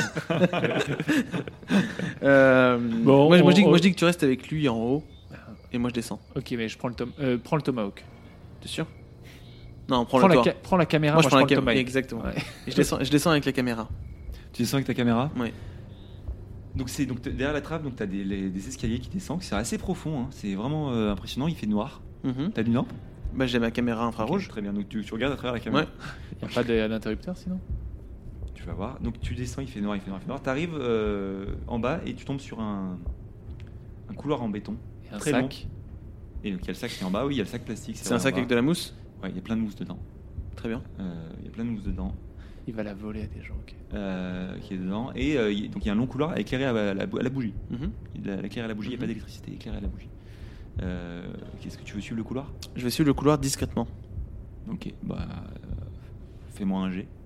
Bon, moi, je dis que tu restes avec lui en haut et moi je descends. Ok, mais je prends prends le tomahawk. T'es sûr? Non, prends le toit. Prends la caméra, Moi, moi, je prends la le caméra. tomahawk. Exactement. Ouais. Et je descends avec la caméra. Tu descends avec ta caméra? Ouais. Donc derrière la trappe, donc t'as des escaliers qui descendent, c'est assez profond, hein. C'est vraiment impressionnant, il fait noir. Mhm. T'as une lampe? Bah, j'ai ma caméra infrarouge. Ok, très bien, donc tu regardes à travers la caméra. Ouais. Il n'y a pas d'interrupteur sinon? Tu vas voir. Donc tu descends, il fait noir. T'arrives en bas et tu tombes sur un couloir en béton. Et un Très sac. long. Et donc il y a le sac qui est en bas, oui, il y a le sac plastique. C'est un sac avec de la mousse. Ouais, il y a plein de mousse dedans. Très bien. Il y a plein de mousse dedans. Il va la voler à des gens. Ok. Qui est dedans. Et donc il y a un long couloir éclairé à la bougie. Mhm. Éclairé à la bougie, il n'y a pas d'électricité, éclairé à la bougie. Qu'est-ce que tu veux suivre le couloir? Je vais suivre le couloir discrètement. Ok, bah. Fais-moi un G.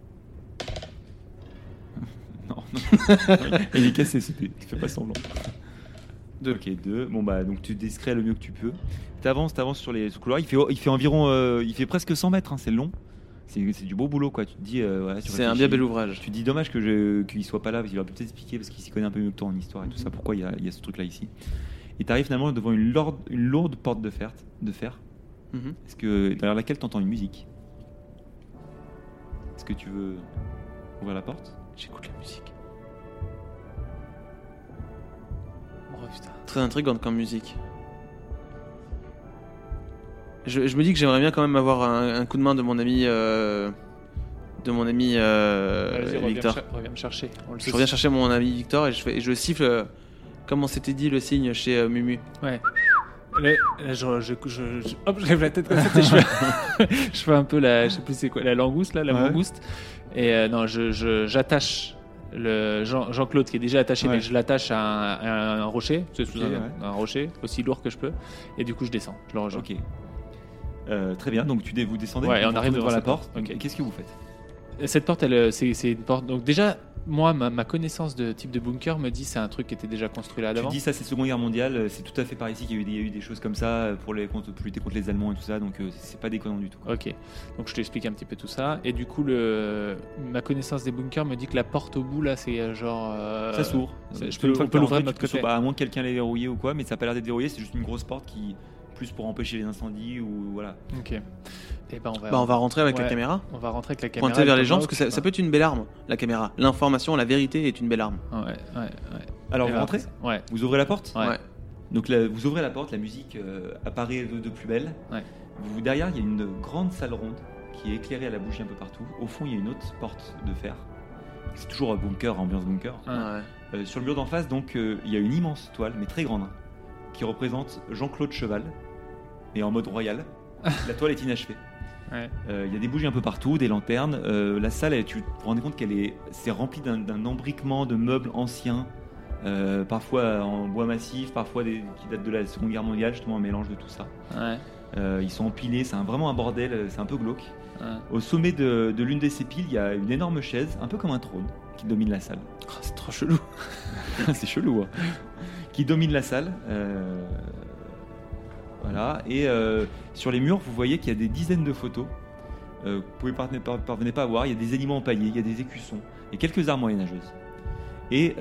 Non. Il est cassé, fais pas semblant. 2. Ok, 2. Bon, bah, donc tu es discret le mieux que tu peux. T'avances sur les couloirs. Il fait environ. Il fait presque 100 mètres, hein, c'est long. C'est du beau boulot, quoi. Tu te dis. Ouais, tu C'est un réfléchis. bien bel ouvrage. Tu te dis dommage qu'il soit pas là, parce qu'il aurait peut-être expliqué, parce qu'il s'y connaît un peu mieux que toi en histoire et tout ça, pourquoi il y a ce truc-là ici. Et tu arrives finalement devant une lourde porte de fer. Mhm. Derrière laquelle tu entends une musique. Est-ce que tu veux ouvrir la porte? J'écoute la musique. Oh putain. Très intrigante comme musique. Je me dis que j'aimerais bien quand même avoir un coup de main de mon ami Vas-y, Victor. reviens me chercher. On le Je reviens chercher mon ami Victor et je siffle comme on s'était dit le signe chez Mumu. Ouais. Là, hop, je lève la tête comme ça, et je fais un peu je sais plus c'est quoi, la langouste là, la Ouais. mangouste. Et non, j'attache Jean-Claude qui est déjà attaché, Ouais. mais je l'attache à un rocher, c'est sous Ok, un rocher aussi lourd que je peux. Et du coup, je descends, je le rejoins. Ok. Très bien, donc vous descendez. Ouais, et on vous arrive devant devant la cette porte. porte. Ok. Qu'est-ce que vous faites? Cette porte, c'est une porte. Donc déjà, moi, ma connaissance de type de bunker me dit c'est un truc qui était déjà construit là Tu d'avant. dis ça, c'est Seconde Guerre mondiale, c'est tout à fait par ici qu'il y a eu des choses comme ça pour lutter contre les Allemands et tout ça, donc c'est pas déconnant du tout. Ok, donc je t'explique un petit peu tout ça. Et du coup, ma connaissance des bunkers me dit que la porte au bout, là, c'est genre. Ça s'ouvre. on Une fois peut que t'as l'ouvrir rentré, de notre tu peux côté. à moins que quelqu'un l'ait verrouillé ou quoi, mais ça n'a pas l'air d'être verrouillé, c'est juste une grosse porte qui plus pour empêcher les incendies ou voilà. Ok. Et ben On va rentrer avec la Ouais. caméra. on va rentrer avec la caméra. Pointer vers les le gens parce que tomahawk, ça peut être une belle arme, la caméra. L'information, la vérité est une belle arme. Ouais. Alors Et vous ben, rentrez, Ouais. vous ouvrez la porte. Ouais. Donc là, vous ouvrez la porte, la musique apparaît de plus belle. Ouais. Derrière, il y a une grande salle ronde qui est éclairée à la bougie un peu partout. Au fond, il y a une autre porte de fer. C'est toujours un bunker, ambiance bunker. Ouais. Sur le mur d'en face, donc, il y a une immense toile, mais très grande, qui représente Jean-Claude Cheval, et en mode royal. La toile est inachevée. Ouais. Il y a des bougies un peu partout, des lanternes. La salle, tu te rends compte c'est rempli d'un embriquement de meubles anciens, parfois en bois massif, parfois qui datent de la Seconde Guerre mondiale, justement un mélange de tout ça. Ouais. Ils sont empilés, c'est vraiment un bordel, c'est un peu glauque. Ouais. Au sommet de l'une de ces piles, il y a une énorme chaise, un peu comme un trône, qui domine la salle. Oh, c'est trop chelou. C'est chelou, hein. Qui domine la salle. Voilà. Et sur les murs, vous voyez qu'il y a des dizaines de photos. Vous pouvez parvenez pas à voir. Il y a des éléments empaillés, il y a des écussons et quelques armes moyenâgeuses. Et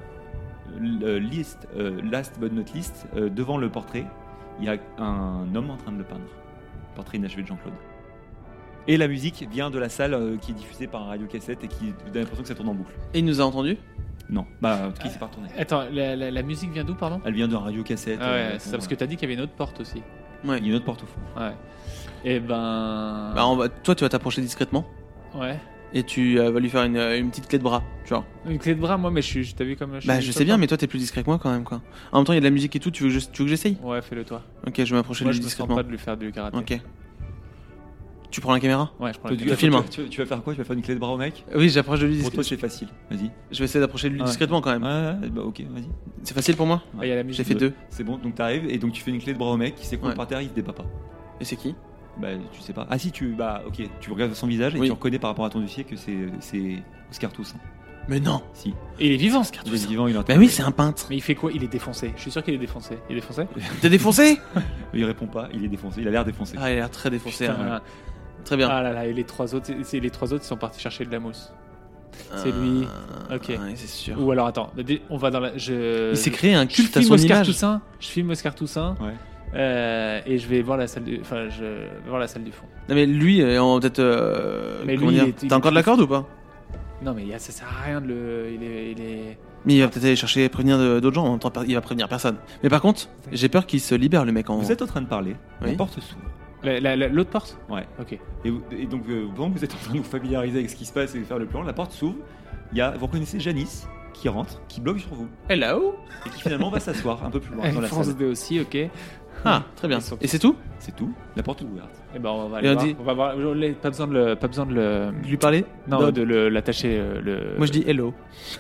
last but not least, devant le portrait, il y a un homme en train de le peindre. Portrait inachevé de Jean-Claude. Et la musique vient de la salle qui est diffusée par un radiocassette et qui donne l'impression que ça tourne en boucle. Et il nous a entendu? Non, en tout cas, il s'est pas retourné. Attends, la musique vient d'où, pardon? Elle vient d'un radiocassette. Ah ouais, c'est ça, parce que t'as dit qu'il y avait une autre porte aussi. Ouais. Il y a une autre porte au fond. Ouais. Et ben. Toi, tu vas t'approcher discrètement Ouais. et tu vas lui faire une petite clé de bras, tu vois. Une clé de bras, moi, mais t'as vu comme. Je sais bien, mais toi, t'es plus discret que moi quand même, quoi. En même temps, il y a de la musique et tout. Tu veux que j'essaye? Ouais, fais-le toi. Ok, je vais m'approcher de Moi, lui je me sens discrètement. pas de lui faire du karaté. Ok. Tu prends la caméra? Ouais, je prends Toi, la tu clé. filme. tu vas faire quoi? Tu vas faire une clé de bras au mec? Oui, j'approche de lui Pour toi, discrètement. c'est facile. Vas-y. Je vais essayer d'approcher de lui Ouais. discrètement quand même. Ouais, bah ok, vas-y. C'est facile pour moi? Ah, il y a la musique. J'ai fait 2. C'est bon, donc t'arrives et donc tu fais une clé de bras au mec qui s'écroule Ouais. par terre, il se débat pas. Et c'est qui? Bah tu sais pas. Ah si, ok, tu regardes son visage et Oui. tu reconnais par rapport à ton dossier que c'est Oscar Toussaint. Mais non. Si. Et il est vivant. Il est vivant, il est en train Bah oui, c'est un peintre. Mais il fait quoi? Il est défoncé. Je suis sûr qu'il est défoncé. Il est défoncé? T'es défoncé? Il répond pas, il est défoncé, il a l'air défoncé. Ah, il a l'air très défoncé. Putain, hein. Très bien. Ah là là, et les trois autres, ils sont partis chercher de la mousse. C'est lui. Ok. Ouais, c'est sûr. Ou alors attends, on va dans la. Il s'est créé un Je culte à filme son Oscar image. Toussaint. Je filme Oscar Toussaint. Ouais. Et je vais voir la salle du. Enfin, je vais voir la salle du fond. Non mais lui, peut-être. Mais comment lui, dire, il est t'as encore de la corde ou pas? Non mais ça sert à rien de le. Il est. Mais il va peut-être aller chercher prévenir d'autres gens. En même temps, il va prévenir personne. Mais par contre, j'ai peur qu'il se libère le mec en. Vous êtes en train de parler, Oui. la porte s'ouvre. L'autre porte. Ouais. Ok. Et donc, pendant que vous êtes en train de vous familiariser avec ce qui se passe et de faire le plan, la porte s'ouvre. Vous reconnaissez Janice qui rentre, qui bloque sur vous Hello. et qui finalement va s'asseoir un peu plus loin dans la France salle. 2 aussi, ok. Et Ah, très bien. Ils sont Et c'est tout? C'est tout. La porte est ouverte. ben on va Et aller on voir. dit- On va voir. Pas besoin de le. De lui parler? Non, de l'attacher. Moi je dis hello.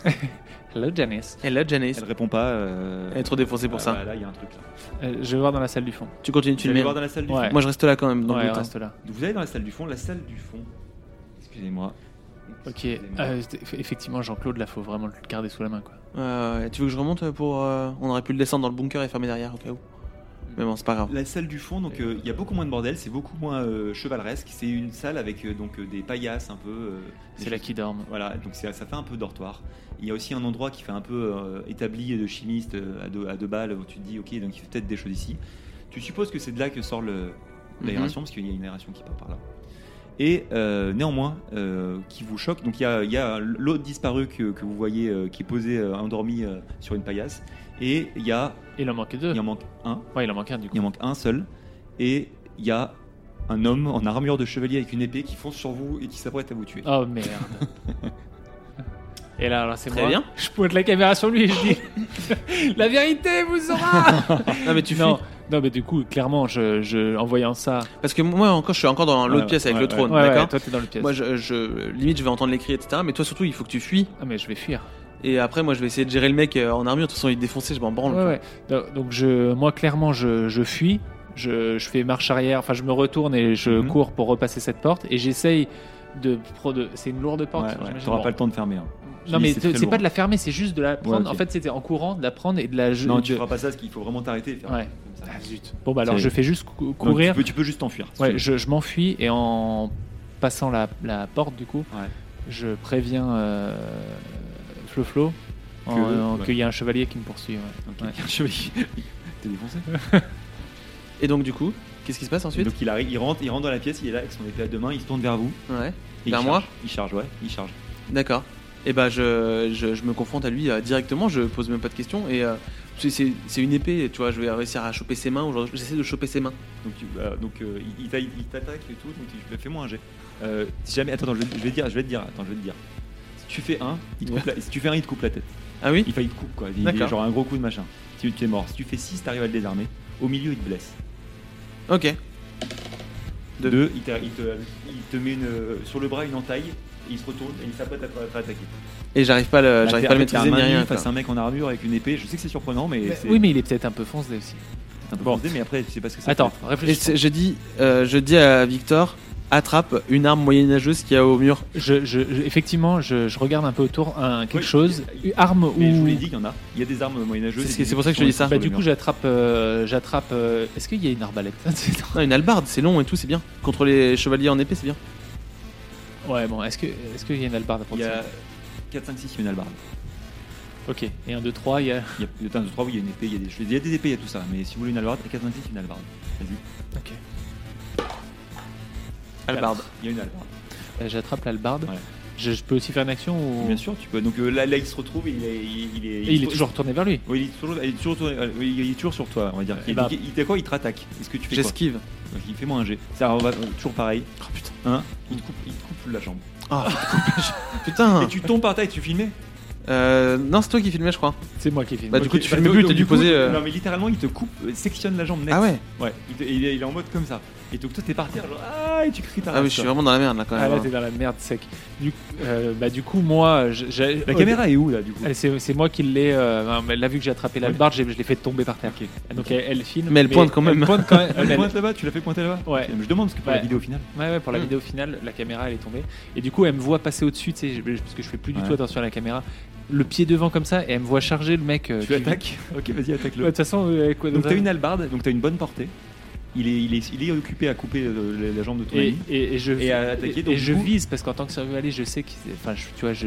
Hello Janice. Hello Janice. Elle répond pas. Elle est trop défoncée pour ça. Là, il y a un truc là. Je vais voir dans la salle du fond. Tu continues de Tu allez filmer. voir dans la salle du Ouais. fond. Moi je reste là quand même dans Ouais, le temps. reste là. Donc, vous allez dans la salle du fond. La salle du fond. Excusez-moi. Ok. Excusez-moi. Effectivement, Jean-Claude, là, faut vraiment le garder sous la main, quoi. Tu veux que je remonte pour. On aurait pu le descendre dans le bunker et fermer derrière au cas où. Mais bon, c'est pas grave. La salle du fond, donc il y a beaucoup moins de bordel, c'est beaucoup moins chevaleresque. C'est une salle avec des paillasses un peu. C'est là qu'ils dorment. Voilà, donc ça fait un peu dortoir. Il y a aussi un endroit qui fait un peu établi de chimiste à deux balles où tu te dis ok, donc il fait peut-être des choses ici. Tu supposes que c'est de là que sort l'aération parce qu'il y a une aération qui part par là. Et néanmoins, qui vous choque, donc il y a l'autre disparu que vous voyez qui est posé endormi sur une paillasse. Et il Il en manquait deux. en manque un. Ouais, il en manque un, du coup. Il en manque un seul. Et il y a un homme en armure de chevalier avec une épée qui fonce sur vous et qui s'apprête à vous tuer. Oh merde. Et là, alors c'est Très moi. bien. Je pointe la caméra sur lui et je dis la vérité vous aura. Non mais tu fuis. Non, mais du coup, clairement, en voyant ça. Parce que moi encore, je suis encore dans l'autre Ouais, pièce avec ouais, le ouais. trône, Ouais, d'accord? ouais, toi t'es dans le pièce. Moi, limite, je vais entendre les cris, etc. Mais toi, surtout, il faut que tu fuis. Ah, mais je vais fuir. Et après, moi, je vais essayer de gérer le mec en armure. De toute façon, il est défoncé, je m'en branle. Ouais, ouais. Donc, moi, clairement, je fuis. Je fais marche arrière. Enfin, je me retourne et je Mhm. cours pour repasser cette porte. Et j'essaye c'est une lourde porte. Ouais, j'imagine. t'auras Bon. pas le temps de fermer. Hein. Non, mais très c'est lourd. pas de la fermer, c'est juste de la prendre. ok. En fait, c'était en courant, de la prendre et de la. Non, tu feras pas ça parce qu'il faut vraiment t'arrêter et faire Ouais. comme ça. Ah, zut. Bon, bah alors, C'est- je fais juste Non, courir. tu peux juste t'enfuir. si Ouais, tu veux. je m'enfuis et en passant la porte, du coup, Ouais. je préviens Flo ouais. qu'il y a un chevalier qui me poursuit. Ouais. Ok. Ouais. Chevalier. T'es défoncé. Et donc, du coup, qu'est-ce qui se passe Et ensuite? donc il rentre dans la pièce, il est là avec son épée à deux mains, il se tourne vers vous. Ouais. Et Vers il moi charge. Il charge, ouais, il charge. D'accord. Et bah, je me confronte à lui directement. Je pose même pas de questions. Et c'est une épée, tu vois. Je vais réussir à choper ses mains. Aujourd'hui, j'essaie de choper ses mains. Donc il t'attaque et tout, donc fais-moi un jet. Si jamais, attends, je vais te dire. Si tu fais un, il te coupe la tête. Ah oui? Il te coupe quoi. Il D'accord. genre un gros coup de machin. Tu es mort. Si tu fais 6, t'arrives à le désarmer. Au milieu, il te blesse. Ok. 2, il te met sur le bras une entaille, et il se retourne et il s'apprête à t'attaquer. Et j'arrive pas à le maîtriser ni rien. Face à un mec en armure avec une épée, je sais que c'est surprenant, mais oui, mais il est peut-être un peu foncé aussi. un peu foncé, mais après, je sais pas ce que ça Attends, peut être. réfléchis. Je dis à Victor, attrape une arme moyenâgeuse qu'il y a au mur. Effectivement, je regarde un peu autour quelque chose, une arme Mais je vous l'ai ou. dit, il y a des armes moyenâgeuses. C'est pour ça que je te dis ça. Bah, du coup, j'attrape. Est-ce qu'il y a une arbalète? Non, une hallebarde, c'est long et tout, c'est bien. Contre les chevaliers en épée, c'est bien. Ouais, bon, est-ce qu'il y a une hallebarde à Il y proximité? a 4, 5, 6, il y a une hallebarde. Ok, et 1, 2, 3, il y a. Il y a 1, 2, 3, oui, il y a une épée, il y a des épées, il y a tout ça. Mais si vous voulez une hallebarde, 4, 5, 6, une hallebarde. Vas-y. Ok. Hallebarde. Il y a une hallebarde. J'attrape l'hallebarde. Ouais. Je peux aussi faire une action ou. Bien sûr, tu peux. Donc là, il se retrouve et Et il est toujours retourné vers lui. Oui, il est toujours sur toi, on va dire. Eh ben- Il te trattaque. Est-ce que tu fais quoi? J'esquive. Fais-moi un jet. Ça, on va toujours pareil. Oh putain. Il te coupe la jambe. Oh putain. Et tu tombes par terre et tu filmais. Non, c'est toi qui filmais, je crois. C'est moi qui filme. Bah, du coup, tu filmes donc, plus, t'as du dû coup, poser. Non, mais littéralement, il te coupe, sectionne la jambe net. Ah ouais. Ouais. Il est en mode comme ça. Et donc toi, t'es par terre, genre et tu cries ta Ah race, oui, je suis quoi. vraiment dans la merde là quand Ah même. là, t'es dans la merde sec. Du coup, moi, La caméra est où là, du coup? C'est moi qui l'ai. Là, vu que j'ai attrapé l'hallebarde, je l'ai fait tomber par terre. Ok. Donc elle filme. Mais elle pointe quand même. Elle pointe quand même. Elle pointe là-bas, tu l'as fait pointer là-bas? Ouais. Je demande parce que pour la vidéo finale. Ouais, pour la vidéo finale, la caméra elle est tombée. Et du coup, elle me voit passer au-dessus, tu sais, parce que je fais plus du tout attention à la caméra. Le pied devant comme ça, et elle me voit charger le mec. Tu l'attaques? Ok, vas-y, attaque-le. De toute façon, Donc t'as une hallebarde, donc t'as une bonne portée. Il est occupé à couper la jambe de ton ami. et à attaquer, donc, je du coup- vise parce qu'en tant que survivaliste, je sais que, enfin, tu vois,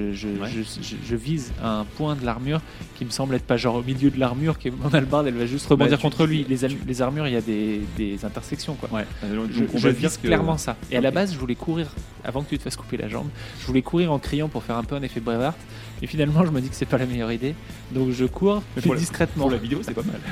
je vise un point de l'armure qui me semble être pas genre au milieu de l'armure, qui est mon hallebarde, elle va juste rebondir contre lui. Les armures, il y a des intersections, quoi. Ouais. Je vise clairement ça. Et à la base, je voulais courir avant que tu te fasses couper la jambe. Je voulais courir en criant pour faire un peu un effet Braveheart. Et finalement, je me dis que c'est pas la meilleure idée. Donc je cours plus discrètement. Pour la vidéo, c'est pas mal.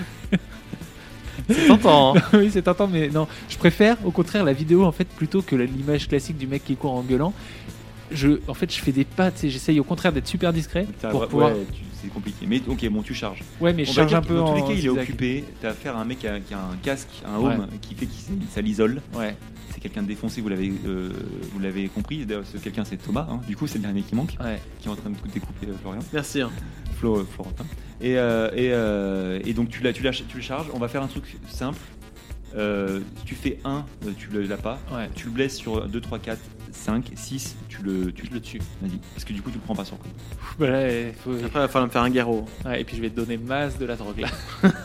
C'est tentant. Hein. Oui, c'est tentant, mais non. Je préfère, au contraire, la vidéo en fait plutôt que l'image classique du mec qui court en gueulant. Je fais des pas. Tu sais, j'essaye au contraire d'être super discret pour pouvoir. Ouais, c'est compliqué. Mais ok, bon, tu charges. Ouais, mais je On va charge dire un que peu dans en. tous les cas, il est zigzag. occupé. T'as affaire à un mec qui a un casque, un home qui fait que ça l'isole. Ouais. C'est quelqu'un de défoncé, vous l'avez compris. D'ailleurs, ce quelqu'un, c'est Thomas. Hein. Du coup, c'est le dernier qui manque, Ouais. qui est en train de tout découper Florian. Merci. Hein. Florentin. Et donc tu le charges. On va faire un truc simple. Tu fais 1, tu l'as pas. Ouais. Tu le blesses sur 2, 3, 4, 5, 6, tu le tues. Vas-y. Parce que du coup, tu le prends pas sur coup. Bah là, il faut. Après, il va falloir me faire un guerreau. Ouais, et puis je vais te donner masse de la drogue là.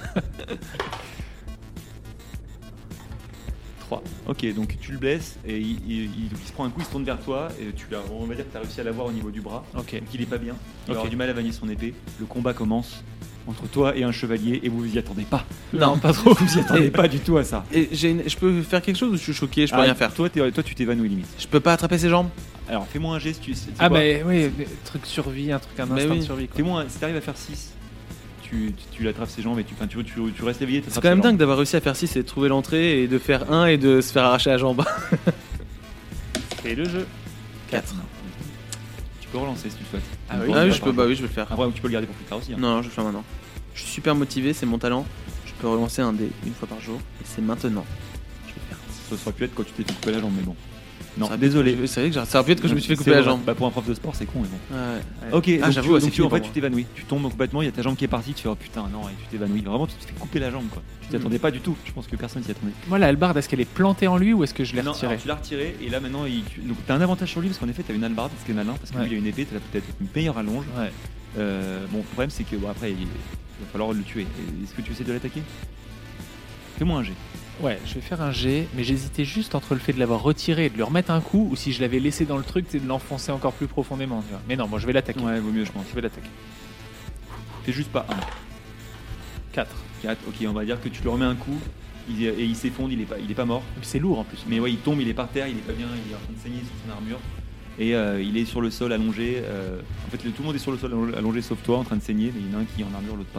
3. Ok, donc tu le blesses et il se prend un coup, il se tourne vers toi et on va dire que tu as réussi à l'avoir au niveau du bras. Ok. Donc il est pas bien. Il va Ok. avoir du mal à manier son épée. Le combat commence entre toi et un chevalier et vous vous y attendez pas. Non, pas trop. Vous vous y attendez pas du tout à ça. Et je peux faire quelque chose ou je suis choqué, je peux rien faire. Toi, tu t'évanouis limite. Je peux pas attraper ses jambes. Alors fais-moi un geste. Ah, mais oui, truc survie, un truc, un Mais instant oui. de survie. Quoi. Fais-moi, si t'arrives à faire 6, tu l'attrapes ses jambes et tu restes éveillé. C'est quand même dingue d'avoir réussi à faire 6 et de trouver l'entrée et de faire 1 et de se faire arracher la jambe. Et le jeu. 4. Tu peux relancer si tu le souhaites. Ah Donc, oui. on Ah oui, va je par peux, bah rapport- oui, je vais le faire. Après, tu peux le garder pour plus tard aussi. Hein. Non, je vais le faire maintenant. Je suis super motivé, c'est mon talent. Je peux relancer un dé une fois par jour et c'est maintenant. Je vais faire. Ça aurait pu être quand tu t'es fait couper la jambe, mais bon. Non, Ça aurait pu- désolé. C'est vrai que ça aurait pu être que je me suis fait couper C'est la vrai. jambe. Bah, pour un prof de sport, c'est con, mais bon. Ouais. Ok, Ah, donc j'avoue, c'est en fini fait, pour tu t'évanouis. Tu tombes complètement, il y a ta jambe qui est partie, tu fais oh putain, non, et tu t'évanouis. Vraiment, tu te fais couper la jambe, quoi. Tu t'y attendais pas du tout. Je pense que personne s'y attendait. Moi, la hallebarde, est-ce qu'elle est plantée en lui ou est-ce que je l'ai Non, retirée? alors, tu l'as retiré, et là maintenant, donc t'as un avantage sur lui parce qu'en effet, t'as une hallebarde, ce qui est malin, parce que lui, il a une épée, t'as peut-être une meilleure allonge. Ouais. Bon, le problème, c'est que bon, après, il va falloir le tuer. Est-ce que tu essaies de l'attaquer? Fais-moi un jet. Ouais, je vais faire un jet, mais j'hésitais juste entre le fait de l'avoir retiré et de lui remettre un coup, ou si je l'avais laissé dans le truc, c'est de l'enfoncer encore plus profondément. Tu vois. Mais non, moi je vais l'attaquer. Ouais, vaut mieux, je pense. Je vais l'attaquer. Fais juste pas 1. 4. 4, ok, on va dire que tu lui remets un coup, et il s'effondre, il est pas mort. Et puis c'est lourd en plus. Mais ouais, il tombe, il est par terre, il est pas bien, il est en train de saigner sur son armure. Et il est sur le sol allongé. En fait, tout le monde est sur le sol allongé sauf toi en train de saigner, mais il y en a un qui est en armure, l'autre pas.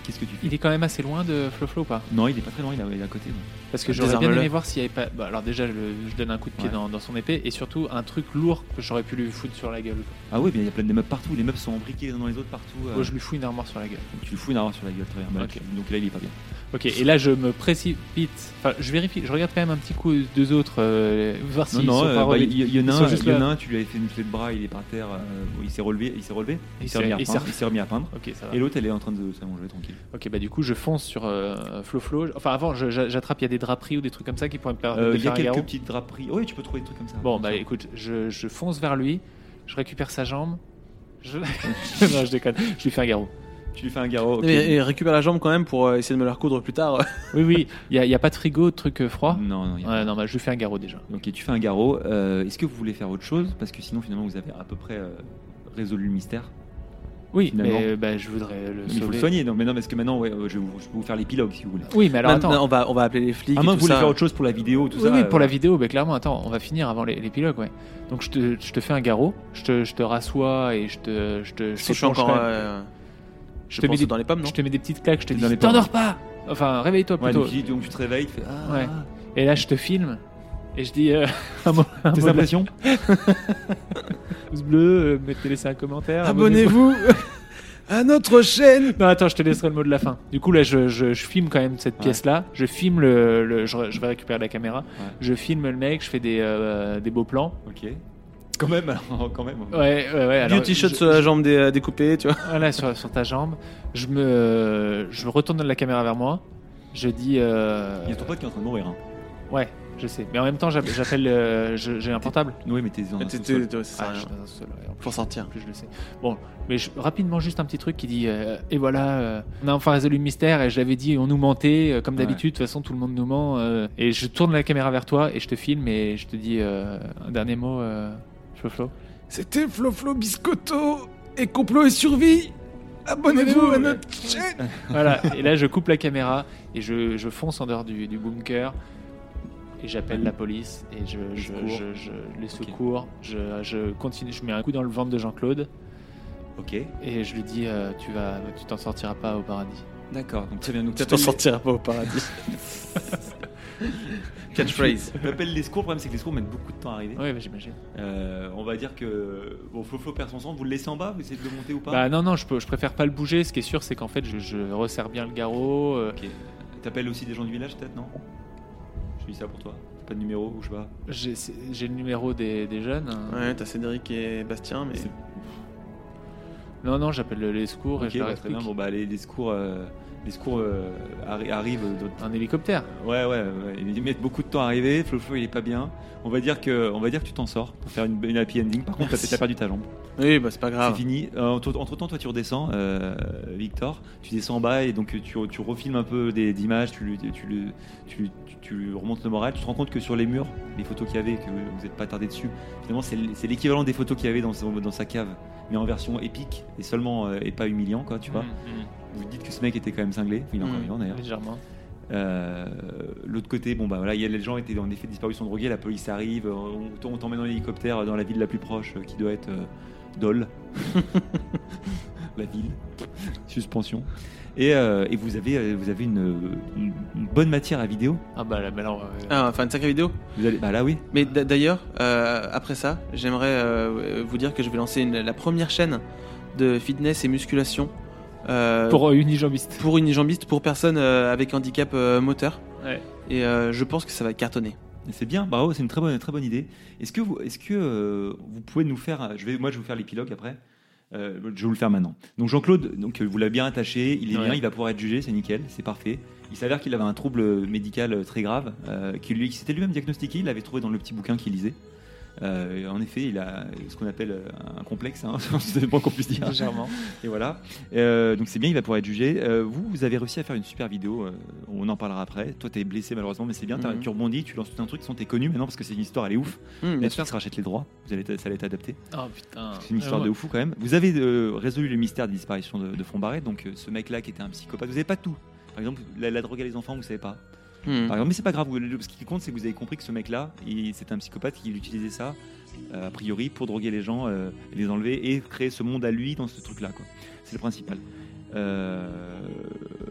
qu'est-ce que tu fais? Il est quand même assez loin de Flo-Flo ou pas? Non, il est pas très loin, il est à côté. Non. Parce que j'aurais bien Désarme-le. aimé voir s'il n'y avait pas. Bah, alors déjà, je donne un coup de pied Ouais. dans son épée et surtout un truc lourd que j'aurais pu lui foutre sur la gueule. Ah oui, mais il y a plein de meubles partout. Les meubles sont imbriqués les uns dans les autres partout. Oh, je lui fous une armoire sur la gueule. Donc tu lui fous une armoire sur la gueule, très bien. Bah, là, Ok. donc là, il est pas bien. Ok, et là je me précipite. Enfin, je vérifie, je regarde quand même un petit coup aux deux autres, voir s'ils Non, sont pas relevés. il y en Ils a sont un, juste il y en là. a un, tu lui avais fait une clé de bras, il est par terre, il s'est relevé, il s'est remis à il s'est- peindre, il s'est remis à peindre. Ok, ça va. Et l'autre, elle est en train de s'allonger tranquille. Ok, bah du coup je fonce sur Flo-Flo. Enfin, avant, j'attrape, il y a des draperies ou des trucs comme ça qui pourraient me permettre de Il y a faire un quelques garrot. petites draperies. Oui, tu peux trouver des trucs comme ça. Bon, bah écoute, je fonce vers lui, je récupère sa jambe. Non, je déconne, je lui fais un garrot. Tu lui fais un garrot. ok. Et récupère la jambe quand même pour essayer de me la recoudre plus tard. Oui, il y a pas de frigo, de truc froid. Non, il y a Ouais, non, bah je lui fais un garrot déjà. Ok, tu fais un garrot. Est-ce que vous voulez faire autre chose? Parce que sinon, finalement, vous avez à peu près résolu le mystère. Oui, Finalement. mais bah, je voudrais le Mais il faut le sauver. soigner. Non, mais non, parce que maintenant, ouais, je peux vous faire l'épilogue si vous voulez. Oui, mais alors attends. Non, on va appeler les flics. À et moins que tout vous voulez ça. faire autre chose pour la vidéo, tout Oui, ça. oui, pour la vidéo, bah, clairement, attends, on va finir avant l'épilogue, ouais. Donc je te fais un garrot, je te rassois et je Je suis encore. t'éponge quand même. Je te mets pense des- dans les pommes, non? Je te mets des petites claques, je te T'es dis dans les pommes. t'endors pas. Enfin, réveille-toi Ouais, plutôt. donc tu te réveilles, tu fais ah. Ouais. Et là, je te filme et je dis un Tes mot impressions? pouce bleu, laissez un commentaire. Abonnez-vous à notre chaîne. Non, attends, je te laisserai le mot de la fin. Du coup, là, je filme quand même cette Ouais. pièce-là. Je filme je vais récupérer la caméra. Ouais. Je filme le mec, je fais des beaux plans. Ok. Quand même, alors, quand même. Ouais. Alors, Beauty shot sur la jambe découpée, tu vois. Voilà, sur ta jambe. Je me retourne la caméra vers moi. Je dis. Il y a ton pote qui est en train de mourir. Hein. Ouais, je sais. Mais en même temps, j'appelle. J'ai un portable. Oui, mais t'es dans un T'es- sous-sol. t'es- ça sert à Ah, je rien. suis dans un sous-sol, ouais, en plus. Faut sortir. En plus, je le sais. Bon, mais rapidement, juste un petit truc qui dit et voilà, on a enfin résolu le mystère. Et je l'avais dit, on nous mentait, comme Ouais. d'habitude. De toute façon, tout le monde nous ment. Et je tourne la caméra vers toi et je te filme et je te dis un dernier mot, Flo. C'était Flo Biscotto et Complot et Survie. Abonnez-vous à notre chaîne. Voilà. Et là, je coupe la caméra et je fonce en dehors du bunker. Et j'appelle la police et les secours. Je continue. Je mets un coup dans le ventre de Jean-Claude Ok. et je lui dis tu t'en sortiras pas au paradis. D'accord. Donc très bien. Donc Tu t'en sortiras pas au paradis. Catchphrase. On appelle les secours. Le problème, c'est que les secours mettent beaucoup de temps à arriver. Ouais, bah, j'imagine. On va dire que bon, Flo perd son sang. Vous le laissez en bas? Vous essayez de le monter ou pas? Bah non, je préfère pas le bouger. Ce qui est sûr, c'est qu'en fait, je resserre bien le garrot. Ok. T'appelles aussi des gens du village, peut-être, non? Je dis ça pour toi. T'as pas de numéro ou je sais pas. J'ai le numéro des jeunes. Ouais, t'as Cédric et Bastien, mais. C'est- Non, j'appelle les secours et Ok, je leur bah, très bien. explique. Bon, bah, les secours arrivent. Un hélicoptère. Ouais. Ils mettent beaucoup de temps à arriver. Flo, il est pas bien. On va dire que tu t'en sors pour faire une happy ending. Par contre, Merci. t'as perdu ta jambe. Oui, bah c'est pas C'est grave. fini. Entre temps, toi, tu redescends, Victor. Tu descends en bas et donc tu refilmes un peu d'images. Tu lui remontes le moral. Tu te rends compte que sur les murs, les photos qu'il y avait, que vous n'êtes pas tardé dessus, finalement, c'est l'équivalent des photos qu'il y avait dans sa cave, mais en version épique et seulement et pas humiliant, quoi. Tu vois. Vous dites que ce mec était quand même cinglé. Il est encore vivant d'ailleurs. Légèrement. L'autre côté, bon bah voilà, les gens étaient en effet disparus, sont drogués, la police arrive, on t'emmène en hélicoptère dans la ville la plus proche, qui doit être Dole, la ville, suspension. Et vous avez une bonne matière à vidéo. Ah bah là, alors, Ah, enfin, une sacrée vidéo. Vous allez, bah là oui. Mais d'ailleurs, après ça, j'aimerais vous dire que je vais lancer la première chaîne de fitness et musculation pour unijambiste. pour unijambistes, pour personnes avec handicap moteur. Ouais. Et je pense que ça va cartonner. Et c'est bien, bravo, c'est une très bonne idée. Est-ce que vous pouvez nous faire, je vais vous faire l'épilogue après. Je vais vous le faire maintenant. Donc Jean-Claude, vous l'avez bien attaché, il est bien, il va pouvoir être jugé, c'est nickel, c'est parfait. Il s'avère qu'il avait un trouble médical très grave, qui s'était lui-même diagnostiqué, il l'avait trouvé dans le petit bouquin qu'il lisait. En effet, il a ce qu'on appelle un complexe, hein, c'est le moins qu'on puisse dire. Légèrement. Et voilà. Donc c'est bien, il va pouvoir être jugé. Vous avez réussi à faire une super vidéo. On en parlera après. Toi, t'es blessé malheureusement, mais c'est bien. Tu rebondis, tu lances tout un truc. T'es connu maintenant parce que c'est une histoire, elle est ouf. Bien Netflix sûr. se rachète les droits. Ça allait être adapté. Oh putain. C'est une histoire de fou quand même. Vous avez résolu le mystère de disparition de Fond-Barrette. Donc ce mec-là qui était un psychopathe. Vous n'avez pas tout. Par exemple, la drogue à les enfants, vous savez pas. Par exemple, mais c'est pas grave. Ce qui compte, c'est que vous avez compris que ce mec-là, c'était un psychopathe qui utilisait ça, a priori, pour droguer les gens, les enlever et créer ce monde à lui dans ce truc-là, quoi. C'est le principal.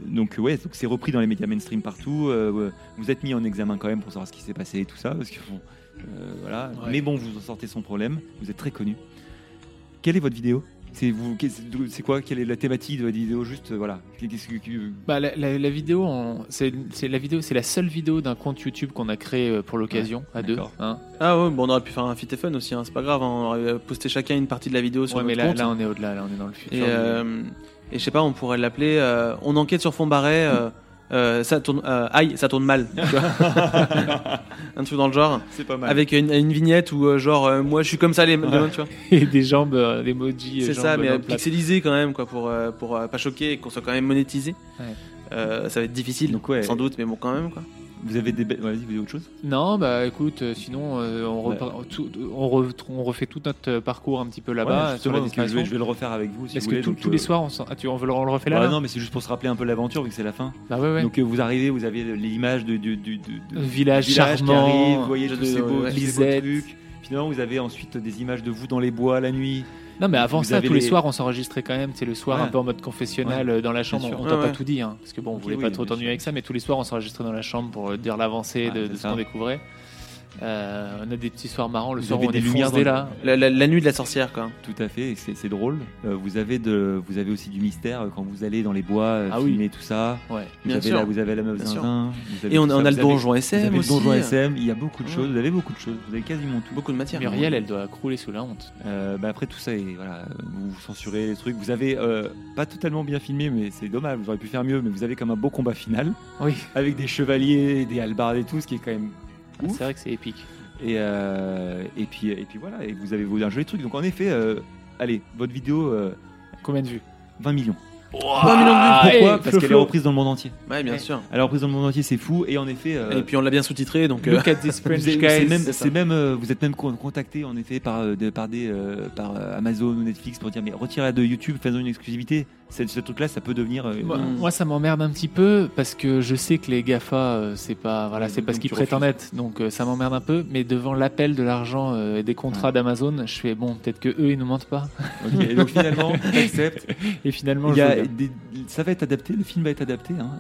donc c'est repris dans les médias mainstream partout. Vous êtes mis en examen quand même pour savoir ce qui s'est passé et tout ça, parce que voilà. Ouais. Mais bon, vous en sortez sans problème. Vous êtes très connu. Quelle est votre vidéo ? C'est quoi ? Quelle est la thématique de votre vidéo ? Juste voilà. Bah, la vidéo, c'est la seule vidéo d'un compte YouTube qu'on a créé pour l'occasion à deux. d'accord. Hein. Ah ouais, bon, on aurait pu faire un fit et fun aussi, hein, c'est pas grave, hein, on aurait posté chacun une partie de la vidéo sur Ouais, mais notre compte. là, on est au-delà, là, on est dans le futur. Et je sais pas, on pourrait l'appeler on enquête sur fond barré, ça tourne ça tourne mal, tu vois. Un truc dans le genre, C'est pas mal. avec une vignette où genre moi je suis comme ça les mains, tu vois. Et des jambes, des emojis. C'est jambes ça, dans mais le plat. pixelisé quand même quoi, pour pas choquer et qu'on soit quand même monétisé. Ouais. Ça va être difficile, Donc, ouais. sans doute, mais bon quand même quoi. Vous avez des vas-y, vous avez autre chose ? Non, bah écoute, sinon on refait tout notre parcours un petit peu là-bas. Ouais, sur la justement, donc, destination. je vais le refaire avec vous si Est-ce vous que voulez. tous les soirs, on le refait là, Bah là non, mais c'est juste pour se rappeler un peu l'aventure vu que c'est la fin. Bah ouais. Donc vous arrivez, vous avez l'image de Village qui charmant, arrive, vous voyez tous ces beaux Lisette. trucs. Finalement, vous avez ensuite des images de vous dans les bois la nuit. Non, mais avant Vous ça, avez tous les les- soirs, on s'enregistrait quand même. C'est le soir Ouais. un peu en mode confessionnal dans la chambre. sûr. On t'a Ouais, pas ouais. tout dit, hein, parce que bon, on Ok, voulait oui, pas trop bien t'ennuyer sûr. avec ça, mais tous les soirs, on s'enregistrait dans la chambre pour dire l'avancée Ouais, de c'est ce ça. qu'on découvrait. On a des petits soirs marrants. Le Vous soir où avez on des est lumières foncé dans là. La nuit de la sorcière quoi. Tout à fait, et c'est drôle. Vous avez aussi du mystère quand vous allez dans les bois Ah oui. filmer tout ça. Ouais. Vous Bien avez, sûr. la meuf Bien sûr. zinzin. vous avez Et on tout a ça. le Vous avez- donjon Vous SM avez le aussi. donjon SM, il y a beaucoup de Ouais. choses. Vous avez beaucoup de choses. Vous avez quasiment tout. Beaucoup de matière. Muriel, elle doit crouler sous la honte. Après tout ça, voilà, vous censurez les trucs. Vous avez pas totalement bien filmé, mais c'est dommage. Vous auriez pu faire mieux, mais vous avez comme un beau combat final Oui. avec des chevaliers, des hallebardes et tout, ce qui est quand même ouf. C'est vrai que c'est épique. Et puis voilà, et vous avez un joli truc. Donc en effet, allez, votre vidéo, Combien de vues 20 millions. 3 millions de vues. Pourquoi ? Parce qu'elle est reprise dans le monde entier. Ouais, bien Ouais. sûr. Elle est reprise dans le monde entier, c'est fou. Et en effet, Et puis on l'a bien sous-titré donc Look at this French vous guy. êtes même contacté en effet par Amazon ou Netflix pour dire mais retirez de YouTube, faisons une exclusivité. Ce truc-là, ça peut devenir. Moi, ça m'emmerde un petit peu parce que je sais que les GAFA, c'est pas Donc parce qu'ils tu prétendent refuses. être. Donc ça m'emmerde un peu. Mais devant l'appel de l'argent et des contrats Ouais. d'Amazon, je fais bon, peut-être que eux ils nous mentent pas. Ok, et donc finalement, t'acceptes. Et finalement, Il y je a veux bien. ça va être adapté, le film va être adapté. Hein.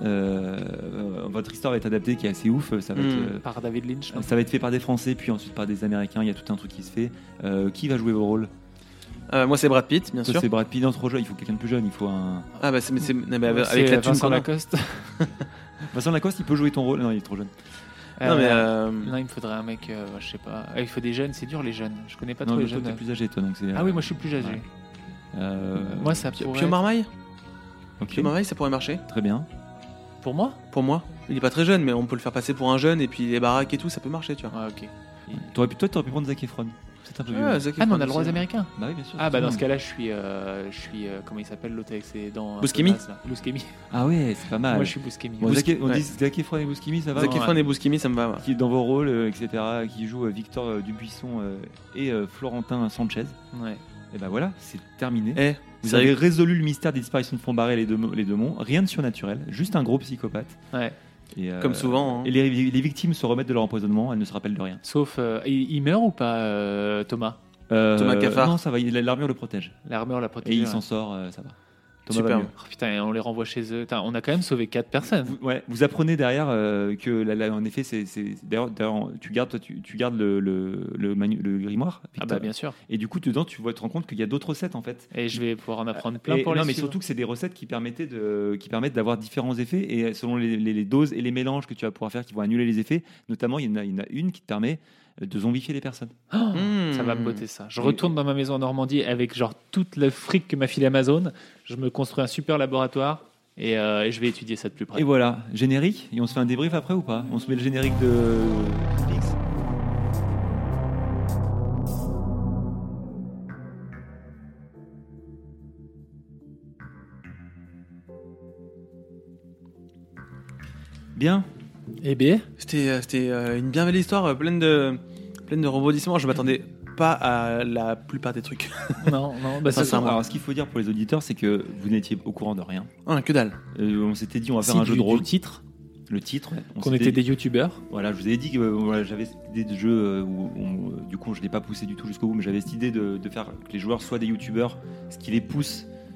Votre histoire va être adaptée, qui est assez ouf. Ça va être. Par David Lynch. non Ça va être fait par des Français, puis ensuite par des Américains. Il y a tout un truc qui se fait. Qui va jouer vos rôles ? moi c'est Brad Pitt bien Toi, sûr. c'est Brad Pitt, non, trop jeune. Il faut quelqu'un de plus jeune. Il faut un. Ah bah mais avec C'est la thune Vincent qu'on a. Lacoste. Vincent Lacoste, il peut jouer ton rôle. Non, il est trop jeune. Non mais Non, il me faudrait un mec, je sais pas. Il faut des jeunes, c'est dur les jeunes. Je connais pas Non, trop mais les toi, jeunes. t'es plus âgé, toi, donc c'est. Ah oui, moi je suis plus âgé. Ouais. Moi ça pourrait. Pio Marmaille Ok, Pio Marmaille ça pourrait marcher très bien. Pour moi pour moi. Il est pas très jeune mais on peut le faire passer pour un jeune et puis les baraques et tout ça peut marcher tu vois. Ouais, ok. Toi, t'aurais pu prendre Zac Efron. C'est un peu vieux. Zac Ah, mais on Efron a le droit aux aussi. Américains. Bah oui, bien sûr. Ah bah dans ce forcément. cas-là, je suis comment il s'appelle l'autre avec ses dents. un peu Buscemi nazes, là. Buscemi. Ah ouais, c'est pas mal. Moi je suis Buscemi. Bon, Ouais. on ouais. dit Zac Efron et Buscemi, ça va. Zac non Efron et Buscemi ça me va. Ouais. Qui est dans vos rôles, etc. Qui joue Victor Dubuisson et Florentin Sanchez. Ouais. Et ben voilà, c'est terminé. Eh, Vous avez résolu le mystère des disparitions de Fondbarré et les deux monts. Rien de surnaturel, juste un gros psychopathe. Ouais. Et, comme souvent. Hein. Et les victimes se remettent de leur empoisonnement, elles ne se rappellent de rien. Sauf il meurt ou pas Thomas Thomas Cafard. Non, ça va, l'armure le protège. L'armure l'a Et protégé. il ouais. s'en sort, ça va. Thomas Super. va mieux. Oh, putain, et on les renvoie chez eux. Putain, on a quand même sauvé 4 personnes. Vous apprenez derrière que, en effet, d'ailleurs, tu gardes le grimoire. Ah Victor. bah bien sûr. Et du coup, dedans, tu vas te rendre compte qu'il y a d'autres recettes en fait. Et je vais pouvoir en apprendre plein Et- pour les non, mais suivre. surtout que c'est des recettes qui permettent d'avoir différents effets et selon les doses et les mélanges que tu vas pouvoir faire qui vont annuler les effets. Notamment, il y en a une qui te permet de zombifier les personnes. Oh, Mmh. Ça va me botter ça. Je Et- retourne dans ma maison en Normandie avec genre tout le fric que m'a filé Amazon. Je me construis un super laboratoire et je vais étudier ça de plus près. Et voilà, générique. Et on se fait un débrief après ou pas ? On se met le générique de Netflix. Bien. Eh bien, C'était une bien belle histoire, pleine de rebondissements. Je m'attendais pas à la plupart des trucs. non, bah ça, Sincèrement. Alors, ce qu'il faut dire pour les auditeurs, c'est que vous n'étiez au courant de rien. Ah, que dalle. On s'était dit, on va faire un jeu de rôle. du titre, Le titre, ouais. On qu'on s'était était dit- des youtubeurs. Voilà, je vous avais dit que voilà, j'avais cette idée de jeu où du coup je ne l'ai pas poussé du tout jusqu'au bout, mais j'avais cette idée de faire que les joueurs soient des youtubeurs, ce qui les pousse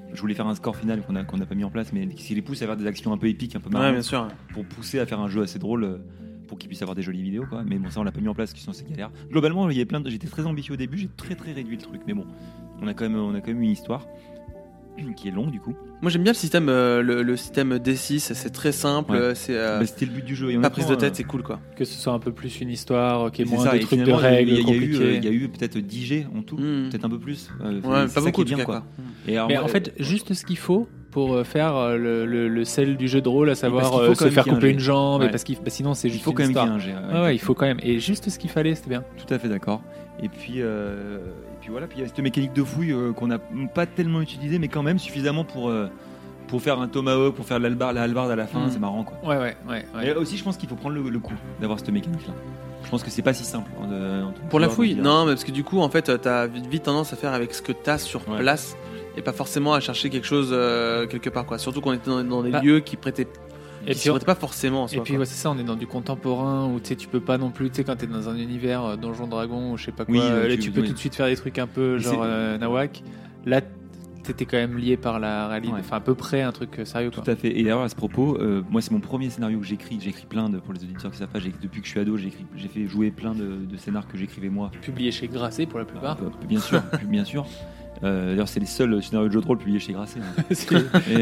je voulais faire un score final qu'on n'a pas mis en place, mais qui les pousse à faire des actions un peu épiques, un peu Ouais, marrantes, bien sûr. pour pousser à faire un jeu assez drôle, pour qu'ils puissent avoir des jolies vidéos, quoi. Mais bon, ça on l'a pas mis en place, sinon c'est galère. Globalement, il y avait j'étais très ambitieux au début, j'ai très réduit le truc, mais bon, on a quand même une histoire qui est longue du coup. Moi j'aime bien le système, le système D6, c'est très simple, Ouais. c'est C'était le but du jeu. Et pas prise de honnêtement, tête, c'est cool quoi. Que ce soit un peu plus une histoire, qui est c'est moins ça, de et trucs de finalement, règles il y a compliquées. eu peut-être 10 G en tout, peut-être un peu plus. Ouais, c'est pas ça beaucoup qui est en bien, tout cas quoi. quoi. Et alors, Mais moi, en fait, juste ce qu'il faut pour faire le sel du jeu de rôle, à savoir qu'il faut quand se même faire qu'il y ait un couper jet. une jambe, Ouais. et sinon c'est il juste faut une quand même qu'il y ait histoire. un G. Ouais, il faut quand même. Et juste ce qu'il fallait, c'était bien. Tout à fait d'accord. Et puis voilà, puis il y a cette mécanique de fouille qu'on n'a pas tellement utilisée, mais quand même suffisamment pour faire un tomahawk, pour faire la hallebarde à la fin, c'est marrant quoi. Ouais. Et aussi, je pense qu'il faut prendre le coup d'avoir cette mécanique-là. Je pense que c'est pas si simple. Pour la fouille, non, mais parce que du coup en fait t'as vite tendance à faire avec ce que t'as sur place et pas forcément à chercher quelque chose quelque part quoi. Surtout qu'on était dans des lieux qui prêtaient. Et Qui ne pas forcément en soi. Et puis ouais, c'est ça, on est dans du contemporain où tu peux pas non plus, tu sais, quand t'es dans un univers Donjon Dragon ou je sais pas quoi, là, tu peux tout de suite faire des trucs un peu genre Nawak. Là, t'étais quand même lié par la réalité, enfin à peu près un truc sérieux quoi. Tout à fait. Et d'ailleurs à ce propos, moi c'est mon premier scénario que j'écris. J'écris plein pour les auditeurs qui savent pas. Depuis que je suis ado, j'ai fait jouer plein de scénars que j'écrivais moi. Publié chez Grasset pour la plupart. Bien sûr, bien sûr. D'ailleurs, c'est les seuls scénarios de jeux de rôle publiés chez Grasset. Et c'est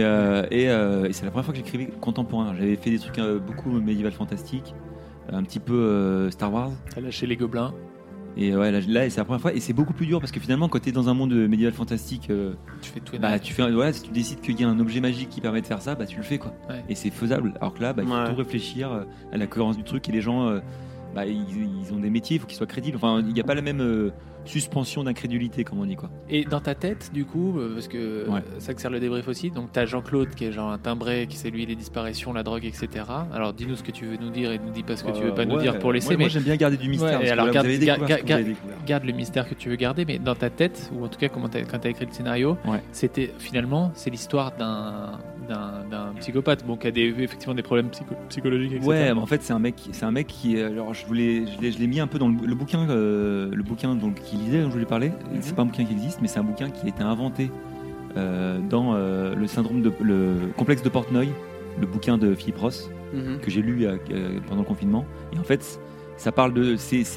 la première fois que j'écrivais contemporain. J'avais fait des trucs beaucoup médiéval fantastique, un petit peu Star Wars. T'as lâché les gobelins. Et ouais, là c'est la première fois. Et c'est beaucoup plus dur parce que finalement, quand t'es dans un monde médiéval fantastique, tu fais tout. Si tu décides qu'il y a un objet magique qui permet de faire ça, tu le fais quoi. Ouais. Et c'est faisable. Alors que là, il faut tout réfléchir à la cohérence du truc et les gens. Ils ont des métiers, il faut qu'ils soient crédibles. Enfin, il n'y a pas la même suspension d'incrédulité, comme on dit quoi. Et dans ta tête, du coup, parce que ça que sert le débrief aussi, donc t'as Jean-Claude qui est genre un timbré, qui c'est lui les disparitions, la drogue, etc. Alors dis-nous ce que tu veux nous dire et nous dis pas ce que tu veux pas nous dire pour laisser. Moi j'aime bien garder du mystère. Ouais, alors garde le mystère que tu veux garder, mais dans ta tête, ou en tout cas quand t'as écrit le scénario, c'était finalement c'est l'histoire d'un psychopathe, qui a effectivement des problèmes psychologiques, etc. Ouais, mais en fait c'est un mec qui alors je l'ai mis un peu dans le bouquin qu'il lisait dont je voulais parler. C'est pas un bouquin qui existe, mais c'est un bouquin qui a été inventé dans le complexe de Portnoy, le bouquin de Philippe Ross que j'ai lu pendant le confinement. Et en fait ça parle d'une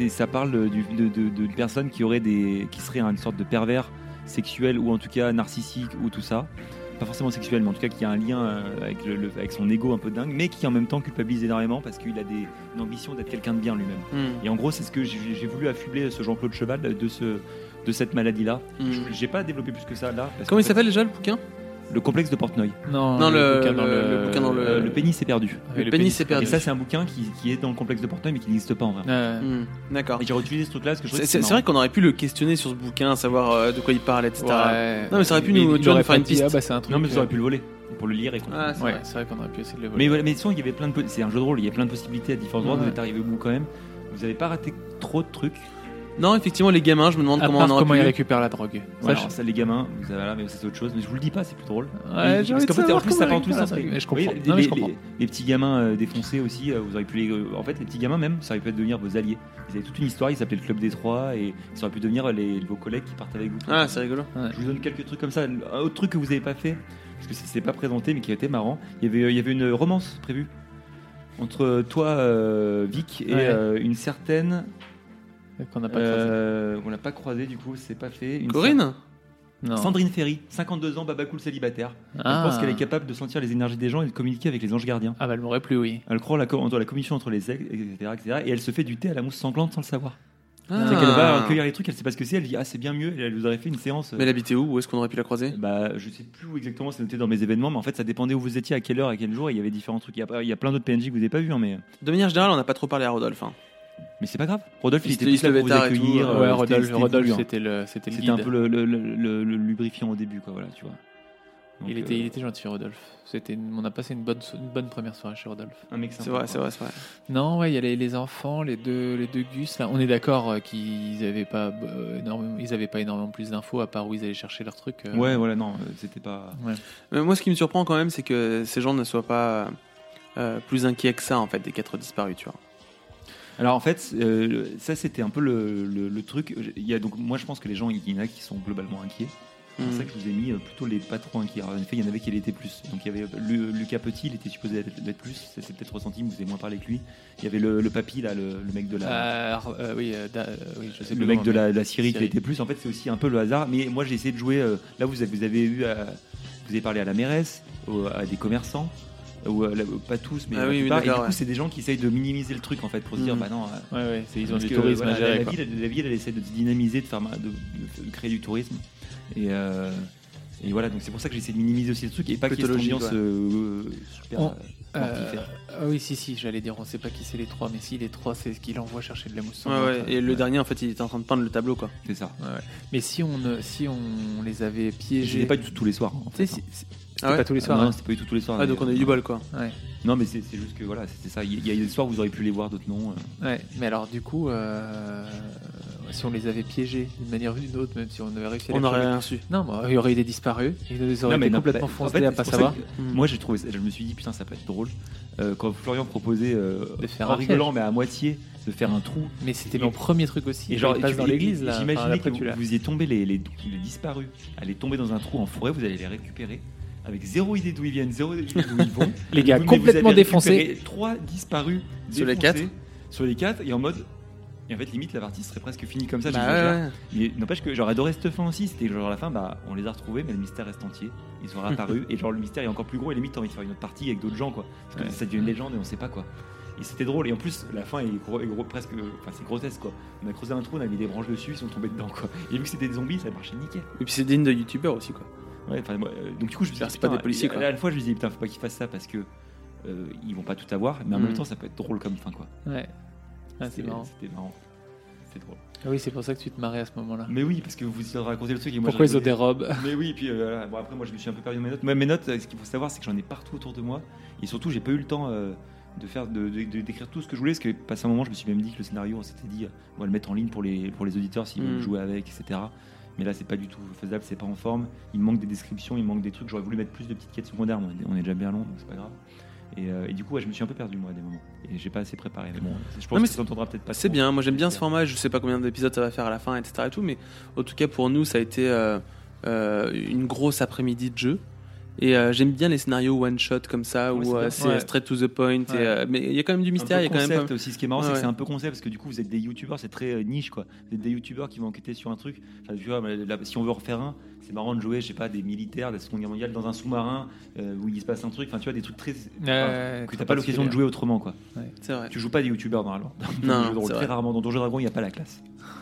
personne qui serait une sorte de pervers sexuel ou en tout cas narcissique ou tout ça. Pas forcément sexuel, mais en tout cas qui a un lien avec son ego un peu dingue, mais qui en même temps culpabilise énormément parce qu'il a une ambition d'être quelqu'un de bien lui-même. Et en gros, c'est ce que j'ai voulu affubler ce Jean-Claude Cheval de cette maladie-là. J'ai pas développé plus que ça là. Comment il s'appelle déjà le bouquin ? Le complexe de Portnoy. Non, le bouquin dans le pénis est perdu. Le pénis est perdu. Et ça, c'est un bouquin qui est dans le complexe de Portnoy, mais qui n'existe pas en vrai. D'accord. Et j'ai utilisé ce truc-là parce que c'est vrai qu'on aurait pu le questionner sur ce bouquin, savoir de quoi il parle, etc. Ouais. Non, mais ça aurait pu nous faire une piste. C'est un truc. Non, mais ça aurait pu le voler pour le lire et c'est vrai qu'on aurait pu essayer de le voler. Mais sinon, il y avait c'est un jeu de rôle, il y a plein de possibilités à différents endroits. Vous êtes arrivé au bout quand même. Vous n'avez pas raté trop de trucs. Non, effectivement, les gamins, je me demande comment ils récupèrent la drogue. Ça, les gamins, mais c'est autre chose. Mais je vous le dis pas, c'est plus drôle. Ouais, parce qu'en fait, en plus, ça part en tout sens. Mais je comprends. Les petits gamins défoncés aussi, vous auriez pu en fait, les petits gamins même, ça aurait pu devenir vos alliés. Ils avaient toute une histoire, ils s'appelaient le Club des Trois et ça aurait pu devenir vos collègues qui partent avec vous. Ah, c'est rigolo. Je vous donne quelques trucs comme ça. Un autre truc que vous n'avez pas fait, parce que c'est pas présenté, mais qui a été marrant. Il y avait une romance prévue entre toi, Vic, et une certaine. Qu'on n'a pas croisé. On l'a pas croisé, du coup, c'est pas fait. Corinne ? Non. Sandrine Ferry, 52 ans, baba cool célibataire. Je pense qu'elle est capable de sentir les énergies des gens et de communiquer avec les anges gardiens. Ah bah elle m'aurait plu, oui. Elle croit la communication entre les ex, etc. Et elle se fait du thé à la mousse sanglante sans le savoir. Ah. C'est qu'elle va recueillir les trucs, elle sait pas ce que c'est, elle dit c'est bien mieux, et elle vous aurait fait une séance. Mais elle habitait où est-ce qu'on aurait pu la croiser ? Je sais plus où exactement, c'est noté dans mes événements, mais en fait ça dépendait où vous étiez, à quelle heure, à quel jour, et il y avait différents trucs. Il y a plein d'autres PNJ que vous n'avez pas vu, mais. De manière générale, on n'a pas trop parlé à Rodolphe. Mais c'est pas grave. Rodolphe, il était plus là pour vous accueillir. Ouais, Rodolphe, c'était le C'était guide. un peu le lubrifiant au début, quoi, voilà, tu vois. Donc, il était gentil, Rodolphe. On a passé une bonne première soirée chez Rodolphe. Un mec sympa. C'est vrai. Non, ouais, il y a les enfants, les deux Gus. Là, on est d'accord qu'ils n'avaient pas énormément plus d'infos à part où ils allaient chercher leurs trucs. Ouais, voilà, non, c'était pas. Ouais. Mais moi, ce qui me surprend quand même, c'est que ces gens ne soient pas plus inquiets que ça, en fait, des 4 disparus, tu vois. Alors en fait, ça c'était un peu le truc. Donc moi je pense que les gens, il y en a qui sont globalement inquiets. C'est pour ça que je vous ai mis plutôt les pas trop inquiets. Alors, en effet, il y en avait qui l'étaient plus. Donc il y avait Lucas Petit, il était supposé être plus. Ça s'est peut-être ressenti, mais vous avez moins parlé que lui. Il y avait le papy, là, le mec de la. Oui, je sais Le plus mec le de nom, la Syrie qui était plus. En fait, c'est aussi un peu le hasard. Mais moi, j'ai essayé de jouer. Là, vous avez eu. Vous avez parlé à la mairesse, à des commerçants. Pas tous, mais la plupart. Et du coup, c'est des gens qui essayent de minimiser le truc en fait pour se dire bah non. Ils ont du tourisme à gérer. La ville, elle essaie de dynamiser, de créer du tourisme. Et voilà, donc c'est pour ça que j'essaie de minimiser aussi le truc et pas qu'il y ait cette ambiance super mortifère. Oui, si, j'allais dire, on sait pas qui c'est les trois, mais si les trois, c'est ce qu'il envoie chercher de la mousse. Et le dernier, en fait, il était en train de peindre le tableau, quoi. C'est ça. Mais si on les avait piégés. C'était pas du tout tous les soirs. En fait, c'était pas tous les soirs. Non, c'était pas du tout tous les soirs. Donc on a eu du bol, quoi. Ouais. Non, mais c'est juste que voilà, c'était ça. Il y a des soirs où vous auriez pu les voir, d'autres non. Ouais, mais alors du coup, si on les avait piégés d'une manière ou d'une autre, même si on avait réussi à les on aurait rien su. Non, il y aurait eu des disparus. Ils auraient été complètement foncés à pas savoir. Moi, j'ai trouvé ça. Je me suis dit, putain, ça peut être drôle. Quand Florian proposait, de faire en rigolant, mais à moitié, de faire un trou. Mais c'était mon premier truc aussi. Et genre, il passe dans l'église, là. J'imaginais que vous y tombez les disparus, allaient tomber dans un trou en forêt, vous allez les récupérer. Avec zéro idée d'où ils viennent, zéro idée d'où ils vont. Les gars complètement défoncés. 3 disparus sur les 4. Sur les 4 et en mode. Et en fait, limite, la partie serait presque finie comme ça. Ouais. Mais n'empêche que j'aurais adoré cette fin aussi. C'était genre à la fin, on les a retrouvés, mais le mystère reste entier. Ils sont réapparus et genre le mystère est encore plus gros. Et limite, t'as envie de faire une autre partie avec d'autres gens, quoi. Parce que ça devient une légende et on sait pas quoi. Et c'était drôle. Et en plus, la fin est presque. Enfin, c'est grotesque, quoi. On a creusé un trou, on a mis des branches dessus, ils sont tombés dedans, quoi. Et vu que c'était des zombies, ça marchait nickel. Et puis c'est digne de youtubeurs aussi, quoi. Ouais, donc du coup, je me suis dit, c'est pas des policiers, quoi. À la fois, je me disais, putain, faut pas qu'ils fassent ça parce que ils vont pas tout avoir, mais en même temps, ça peut être drôle comme fin, quoi. Ouais. C'est marrant. C'était marrant. C'était drôle. Ah oui, c'est pour ça que tu te marrais à ce moment-là. Mais oui, parce que vous racontez le truc et moi. Pourquoi ils ont des robes? Mais oui, puis voilà. Bon, après, moi, je me suis un peu perdu dans mes notes. Moi, mes notes, ce qu'il faut savoir, c'est que j'en ai partout autour de moi, et surtout, j'ai pas eu le temps d'écrire tout ce que je voulais, parce que passé un moment, je me suis même dit que le scénario, on s'était dit, on va le mettre en ligne pour les auditeurs s'ils veulent jouer avec, etc. Mais là, c'est pas du tout faisable, c'est pas en forme. Il manque des descriptions, il manque des trucs. J'aurais voulu mettre plus de petites quêtes secondaires, mais on est déjà bien long, donc c'est pas grave. Et du coup, je me suis un peu perdu, moi, à des moments. Et j'ai pas assez préparé. Mais bon, je pense que ça s'entendra peut-être pas. C'est bien, moi j'aime bien ce format. Je sais pas combien d'épisodes ça va faire à la fin, etc. Et tout, mais en tout cas, pour nous, ça a été une grosse après-midi de jeu. Et j'aime bien les scénarios one shot comme ça où c'est straight to the point. Mais il y a quand même du mystère. Il y a quand même aussi. Ce qui est marrant, c'est que c'est un peu concept parce que du coup, vous êtes des youtubeurs, c'est très niche, quoi. Vous êtes des youtubeurs qui vont enquêter sur un truc. Enfin, tu vois, là, si on veut refaire un, c'est marrant de jouer, je sais pas, des militaires de la Seconde Guerre mondiale dans un sous-marin où il se passe un truc. Enfin, tu vois, des trucs très que t'as pas l'occasion de jouer autrement, quoi. C'est vrai. Tu joues pas des youtubeurs normalement. Non, très rarement. Dans Donjons Dragons, il y a pas la classe.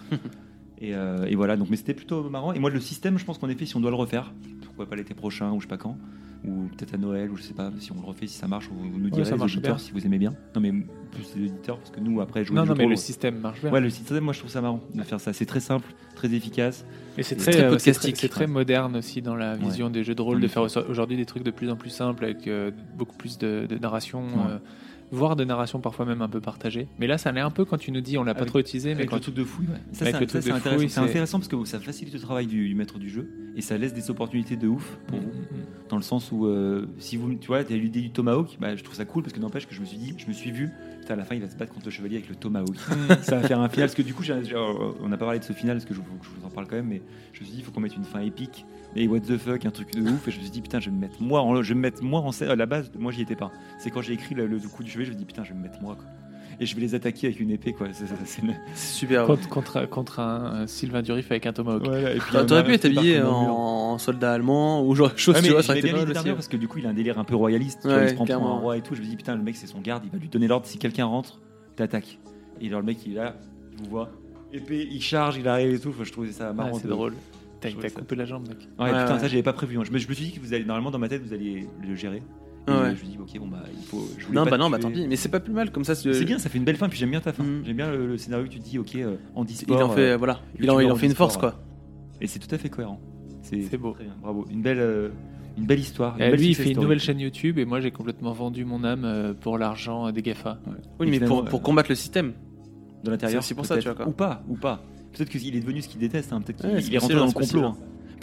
Et voilà. Donc, mais c'était plutôt marrant. Et moi, le système, je pense qu'en effet, si on doit le refaire, pourquoi pas l'été prochain ou je sais pas quand. Ou peut-être à Noël, ou je sais pas si on le refait, si ça marche, vous nous direz les auditeurs si vous aimez bien. Non mais plus les auditeurs, parce que nous après jouer. Non mais le système marche bien. Ouais, le système, moi je trouve ça marrant de faire ça. C'est très simple, très efficace. Et c'est très podcastique. C'est très moderne aussi dans la vision des jeux de rôle de faire aujourd'hui des trucs de plus en plus simples avec beaucoup plus de narration. Voire de narration parfois même un peu partagée. Mais là, ça l'est un peu quand tu nous dis on l'a pas trop utilisé. Mais quand le truc de fouille, c'est intéressant parce que ça facilite le travail du maître du jeu et ça laisse des opportunités de ouf pour vous. Dans le sens où si vous, tu vois, t'as eu l'idée du tomahawk, je trouve ça cool parce que n'empêche que je me suis vu. Putain, à la fin, il va se battre contre le chevalier avec le tomahawk. Ça va faire un final parce que du coup, on n'a pas parlé de ce final parce que je vous en parle quand même, mais je me suis dit il faut qu'on mette une fin épique. Et what the fuck, un truc de ouf. Et je me suis dit, putain, je vais me mettre moi en scène. À la base, moi, j'y étais pas. C'est quand j'ai écrit le coup du chevalier, je me dis, putain, je vais me mettre moi, quoi. Et je vais les attaquer avec une épée, quoi. C'est super. Contre un Sylvain Durif avec un tomahawk. Voilà, t'aurais pu être habillé en soldat allemand ou genre chose, tu vois, ça aurait été pas aussi. Parce que du coup, il a un délire un peu royaliste. Tu vois, il se prend pour un roi et tout. Je me dis, putain, le mec, c'est son garde. Il va lui donner l'ordre. Si quelqu'un rentre, t'attaques. Et genre, le mec, il est là, je vous vois. Épée, il charge, il arrive et tout. Enfin, je trouvais ça marrant. C'est drôle. T'as coupé la jambe, mec. Ouais, putain, ça j'avais pas prévu. Je me suis dit que vous allez, normalement dans ma tête, vous alliez le gérer. Et je me suis dit, ok, bon bah il faut. Tant pis. Mais c'est pas plus mal comme ça. C'est bien, ça fait une belle fin. Puis j'aime bien ta fin. J'aime bien le scénario que tu dis, ok, en e-sport. Il en fait une force, quoi. Et c'est tout à fait cohérent. C'est beau. Très bien, bravo. Une belle histoire. Lui, il fait une nouvelle chaîne YouTube et moi j'ai complètement vendu mon âme pour l'argent des GAFA. Oui, mais pour combattre le système. De l'intérieur. C'est pour ça, tu vois. Ou pas. Peut-être qu'il est devenu ce qu'il déteste. Peut-être qu'il est rentré dans le complot.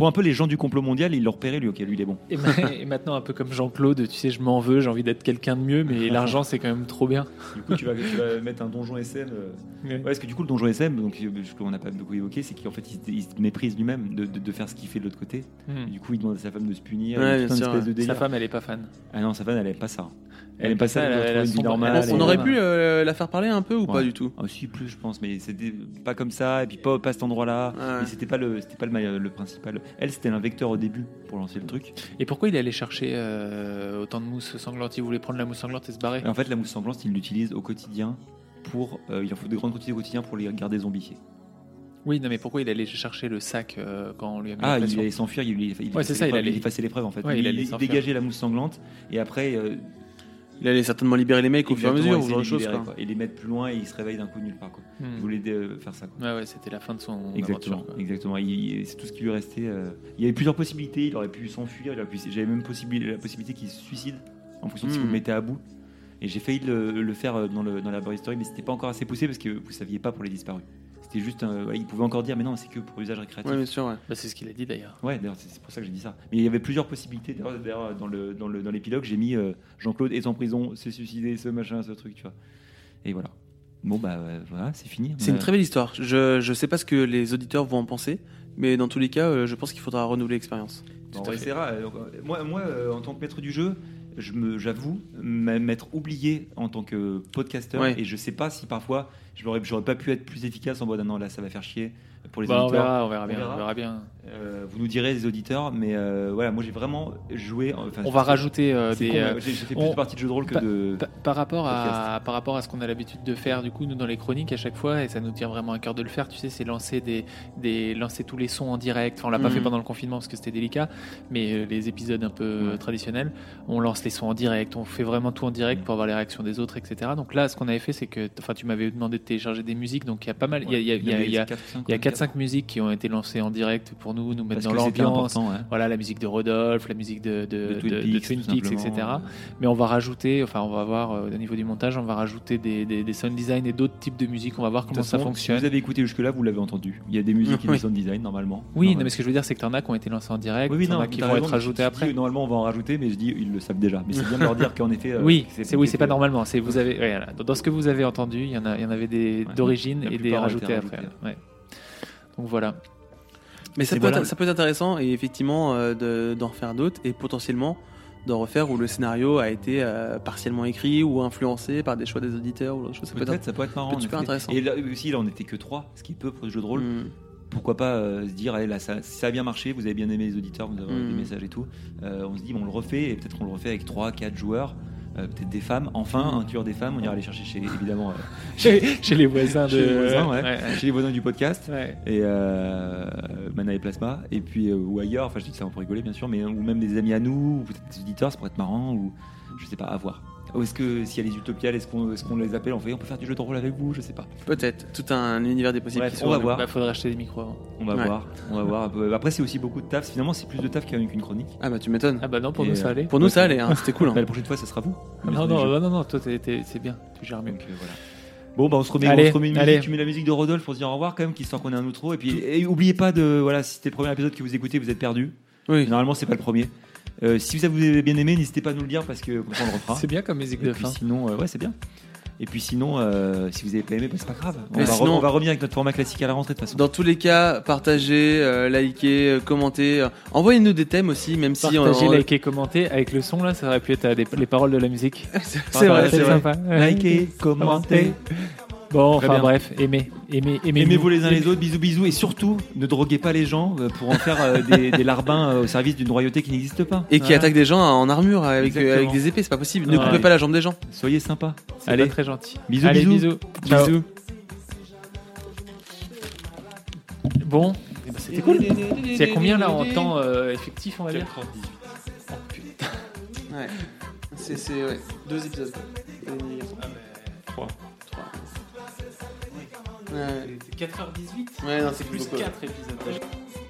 pour un peu les gens du complot mondial, ils l'ont repéré, lui, ok, lui, il est bon. Et maintenant, un peu comme Jean-Claude, tu sais, je m'en veux, j'ai envie d'être quelqu'un de mieux, mais l'argent, c'est quand même trop bien. Du coup, tu vas mettre un donjon SM. Ouais, parce que du coup, le donjon SM, donc, on n'a pas beaucoup évoqué, c'est qu'en fait, il se méprise lui-même de faire ce qu'il fait de l'autre côté. Et du coup, il demande à sa femme de se punir. Ouais, il y a une espèce de délire. Sa femme, elle est pas fan. Ah non, sa femme, elle aime pas ça. Elle aime pas ça, elle elle veut a retrouver une vie sombre- normale. elle a On sombre- aurait pu la faire parler un peu ou pas Ouais. du tout? Ah, si, plus, je pense, mais c'était pas comme ça, et puis pas à cet endroit-là. Ouais. Et c'était pas le principal. Elle, c'était un vecteur au début pour lancer le truc. Et pourquoi il allait chercher autant de mousse sanglante? Il voulait prendre la mousse sanglante et se barrer. Et en fait, la mousse sanglante, il l'utilise au quotidien pour. Il en faut de grandes quantités au quotidien pour les garder zombifiés. Oui, non, mais pourquoi il allait chercher le sac quand on lui a mis Ah, la il pression? allait s'enfuir, il Ouais, c'est ça, il allait- effacer l'épreuve en fait. Ouais, il allait il s'enfuir. dégageait la mousse sanglante et après. Il allait certainement libérer les mecs au fur et à mesure ou essayer genre de de choses. libérer, Quoi. quoi. Et les mettre plus loin et il se réveille d'un coup nulle part. Quoi. Hmm. Il voulait faire ça. Quoi. Ouais, c'était la fin de son Exactement, aventure. Quoi. exactement. C'est tout ce qui lui restait. Il y avait plusieurs possibilités. Il aurait pu s'enfuir. J'avais même la possibilité qu'il se suicide en fonction de si vous le mettez à bout. Et j'ai failli le faire dans la Laboratory Story, mais c'était pas encore assez poussé parce que vous saviez pas pour les disparus. C'était juste, il pouvait encore dire, mais non, c'est que pour usage récréatif. Ouais, bien sûr, ouais. Bah, c'est ce qu'il a dit d'ailleurs. Ouais, d'ailleurs, c'est pour ça que j'ai dit ça. Mais il y avait plusieurs possibilités. D'ailleurs, dans l'épilogue, j'ai mis Jean-Claude est en prison, s'est suicidé, ce machin, ce truc, tu vois. Et voilà. Bon, bah voilà, c'est fini. C'est une très belle histoire. Je sais pas ce que les auditeurs vont en penser, mais dans tous les cas, je pense qu'il faudra renouveler l'expérience. On essaiera. Moi, en tant que maître du jeu, j'avoue m'être oublié en tant que podcasteur, Ouais. et je sais pas si parfois j'aurais pas pu être plus efficace en mode non, là ça va faire chier pour les Bah, on auditeurs. verra bien. Vous nous direz les auditeurs, mais voilà, moi j'ai vraiment joué. Enfin, On va rajouter c'est des. con, j'ai fait plus de parties de jeux de rôle que de. Par rapport à ce qu'on a l'habitude de faire, du coup, nous dans les chroniques à chaque fois, et ça nous tient vraiment à cœur de le faire, tu sais, c'est lancer lancer tous les sons en direct. Enfin, on l'a pas fait pendant le confinement parce que c'était délicat, mais les épisodes un peu traditionnels, on lance les sons en direct, on fait vraiment tout en direct pour avoir les réactions des autres, etc. Donc là, ce qu'on avait fait, c'est que, enfin, tu m'avais demandé de télécharger des musiques, donc il y a pas mal, il y a 4-5 musiques qui ont été lancées en direct pour nous mettre dans l'ambiance. Voilà, la musique de Rodolphe, la musique de Twin Peaks, etc. Mais on va rajouter, enfin, on va voir au niveau du montage, on va rajouter des sound design et d'autres types de musique. On va voir comment ça fonctionne. Si vous avez écouté jusque-là, vous l'avez entendu. Il y a des musiques et des sound design normalement. Oui, non, mais ce que je veux dire, c'est que t'en as qui ont été lancés en direct, oui, t'en as qui vont être rajoutés après. Normalement, on va en rajouter, mais je dis, ils le savent déjà. Mais c'est bien de leur dire qu'en effet. Oui, c'est pas normalement. C'est vous avez, voilà, dans ce que vous avez entendu, il y en avait des d'origine et des rajoutés après. Ouais. Donc voilà. Mais ça peut être intéressant et effectivement d'en refaire d'autres et potentiellement d'en refaire où le scénario a été partiellement écrit ou influencé par des choix des auditeurs ou autre chose. Ça peut être marrant. Super intéressant. Et là aussi, on n'était que 3, ce qui est peu pour le jeu de rôle. Pourquoi pas se dire, allez, là, ça a bien marché, vous avez bien aimé les auditeurs, vous avez des messages et tout. On se dit, on le refait, et peut-être on le refait avec 3-4 joueurs. Peut-être des femmes, enfin un tueur des femmes, on ira les chercher évidemment chez les voisins chez les voisins du podcast, ouais. Et Mana et Plasma, et puis ou ailleurs, enfin je dis ça pour rigoler bien sûr, mais ou même des amis à nous, ou peut-être des auditeurs, ça pourrait être marrant, ou je sais pas, à voir. Ou est-ce que s'il y a les Utopiales, est-ce qu'on les appelle, on peut faire du jeu de rôle avec vous, je sais pas. Peut-être, tout un univers des possibles. Bref, on va voir. Bah, faudrait acheter des micros avant. On va voir. Après c'est aussi beaucoup de taf, finalement c'est plus de taf qu'une chronique. Ah bah tu m'étonnes. Ah bah non, pour nous ça allait. Pour nous ça allait, hein, c'était cool. Hein. Bah, la prochaine fois ça sera vous. Non, toi c'est bien, tu gères mieux. Donc, voilà. Bon bah on se remet une musique, tu mets la musique de Rodolphe pour se dire au revoir quand même, histoire qu'on ait un outro, et puis oubliez pas de, voilà, si c'était le premier épisode que vous écoutez, vous êtes perdu. Oui. Normalement c'est pas le premier. Si vous avez bien aimé, n'hésitez pas à nous le dire parce que comme ça on le refera. C'est bien comme musique de fin. Sinon, ouais, c'est bien. Et puis sinon, si vous avez pas aimé, bah, c'est pas grave. On va revenir avec notre format classique à la rentrée de toute façon. Dans tous les cas, partagez, likez, commentez. Envoyez-nous des thèmes aussi, même si partagez, likez, commentez. Avec le son là, ça aurait pu être les paroles de la musique. c'est vrai. Sympa. Likez, commentez. Bon, enfin bref, aimez-vous les uns les autres, bisous, et surtout ne droguez pas les gens pour en faire des larbins au service d'une royauté qui n'existe pas. Et qui attaquent des gens en armure avec des épées, c'est pas possible. Ne coupez pas la jambe des gens. Soyez sympas. Allez, très gentil. Bisous. Ciao. Bon, c'était cool. C'est combien là en temps effectif, on va dire? 4h18. Oh putain. Ouais. C'est 2 épisodes. 3. Ouais. C'est 4h18. Ouais, non, c'est plus beaucoup. 4 épisodes.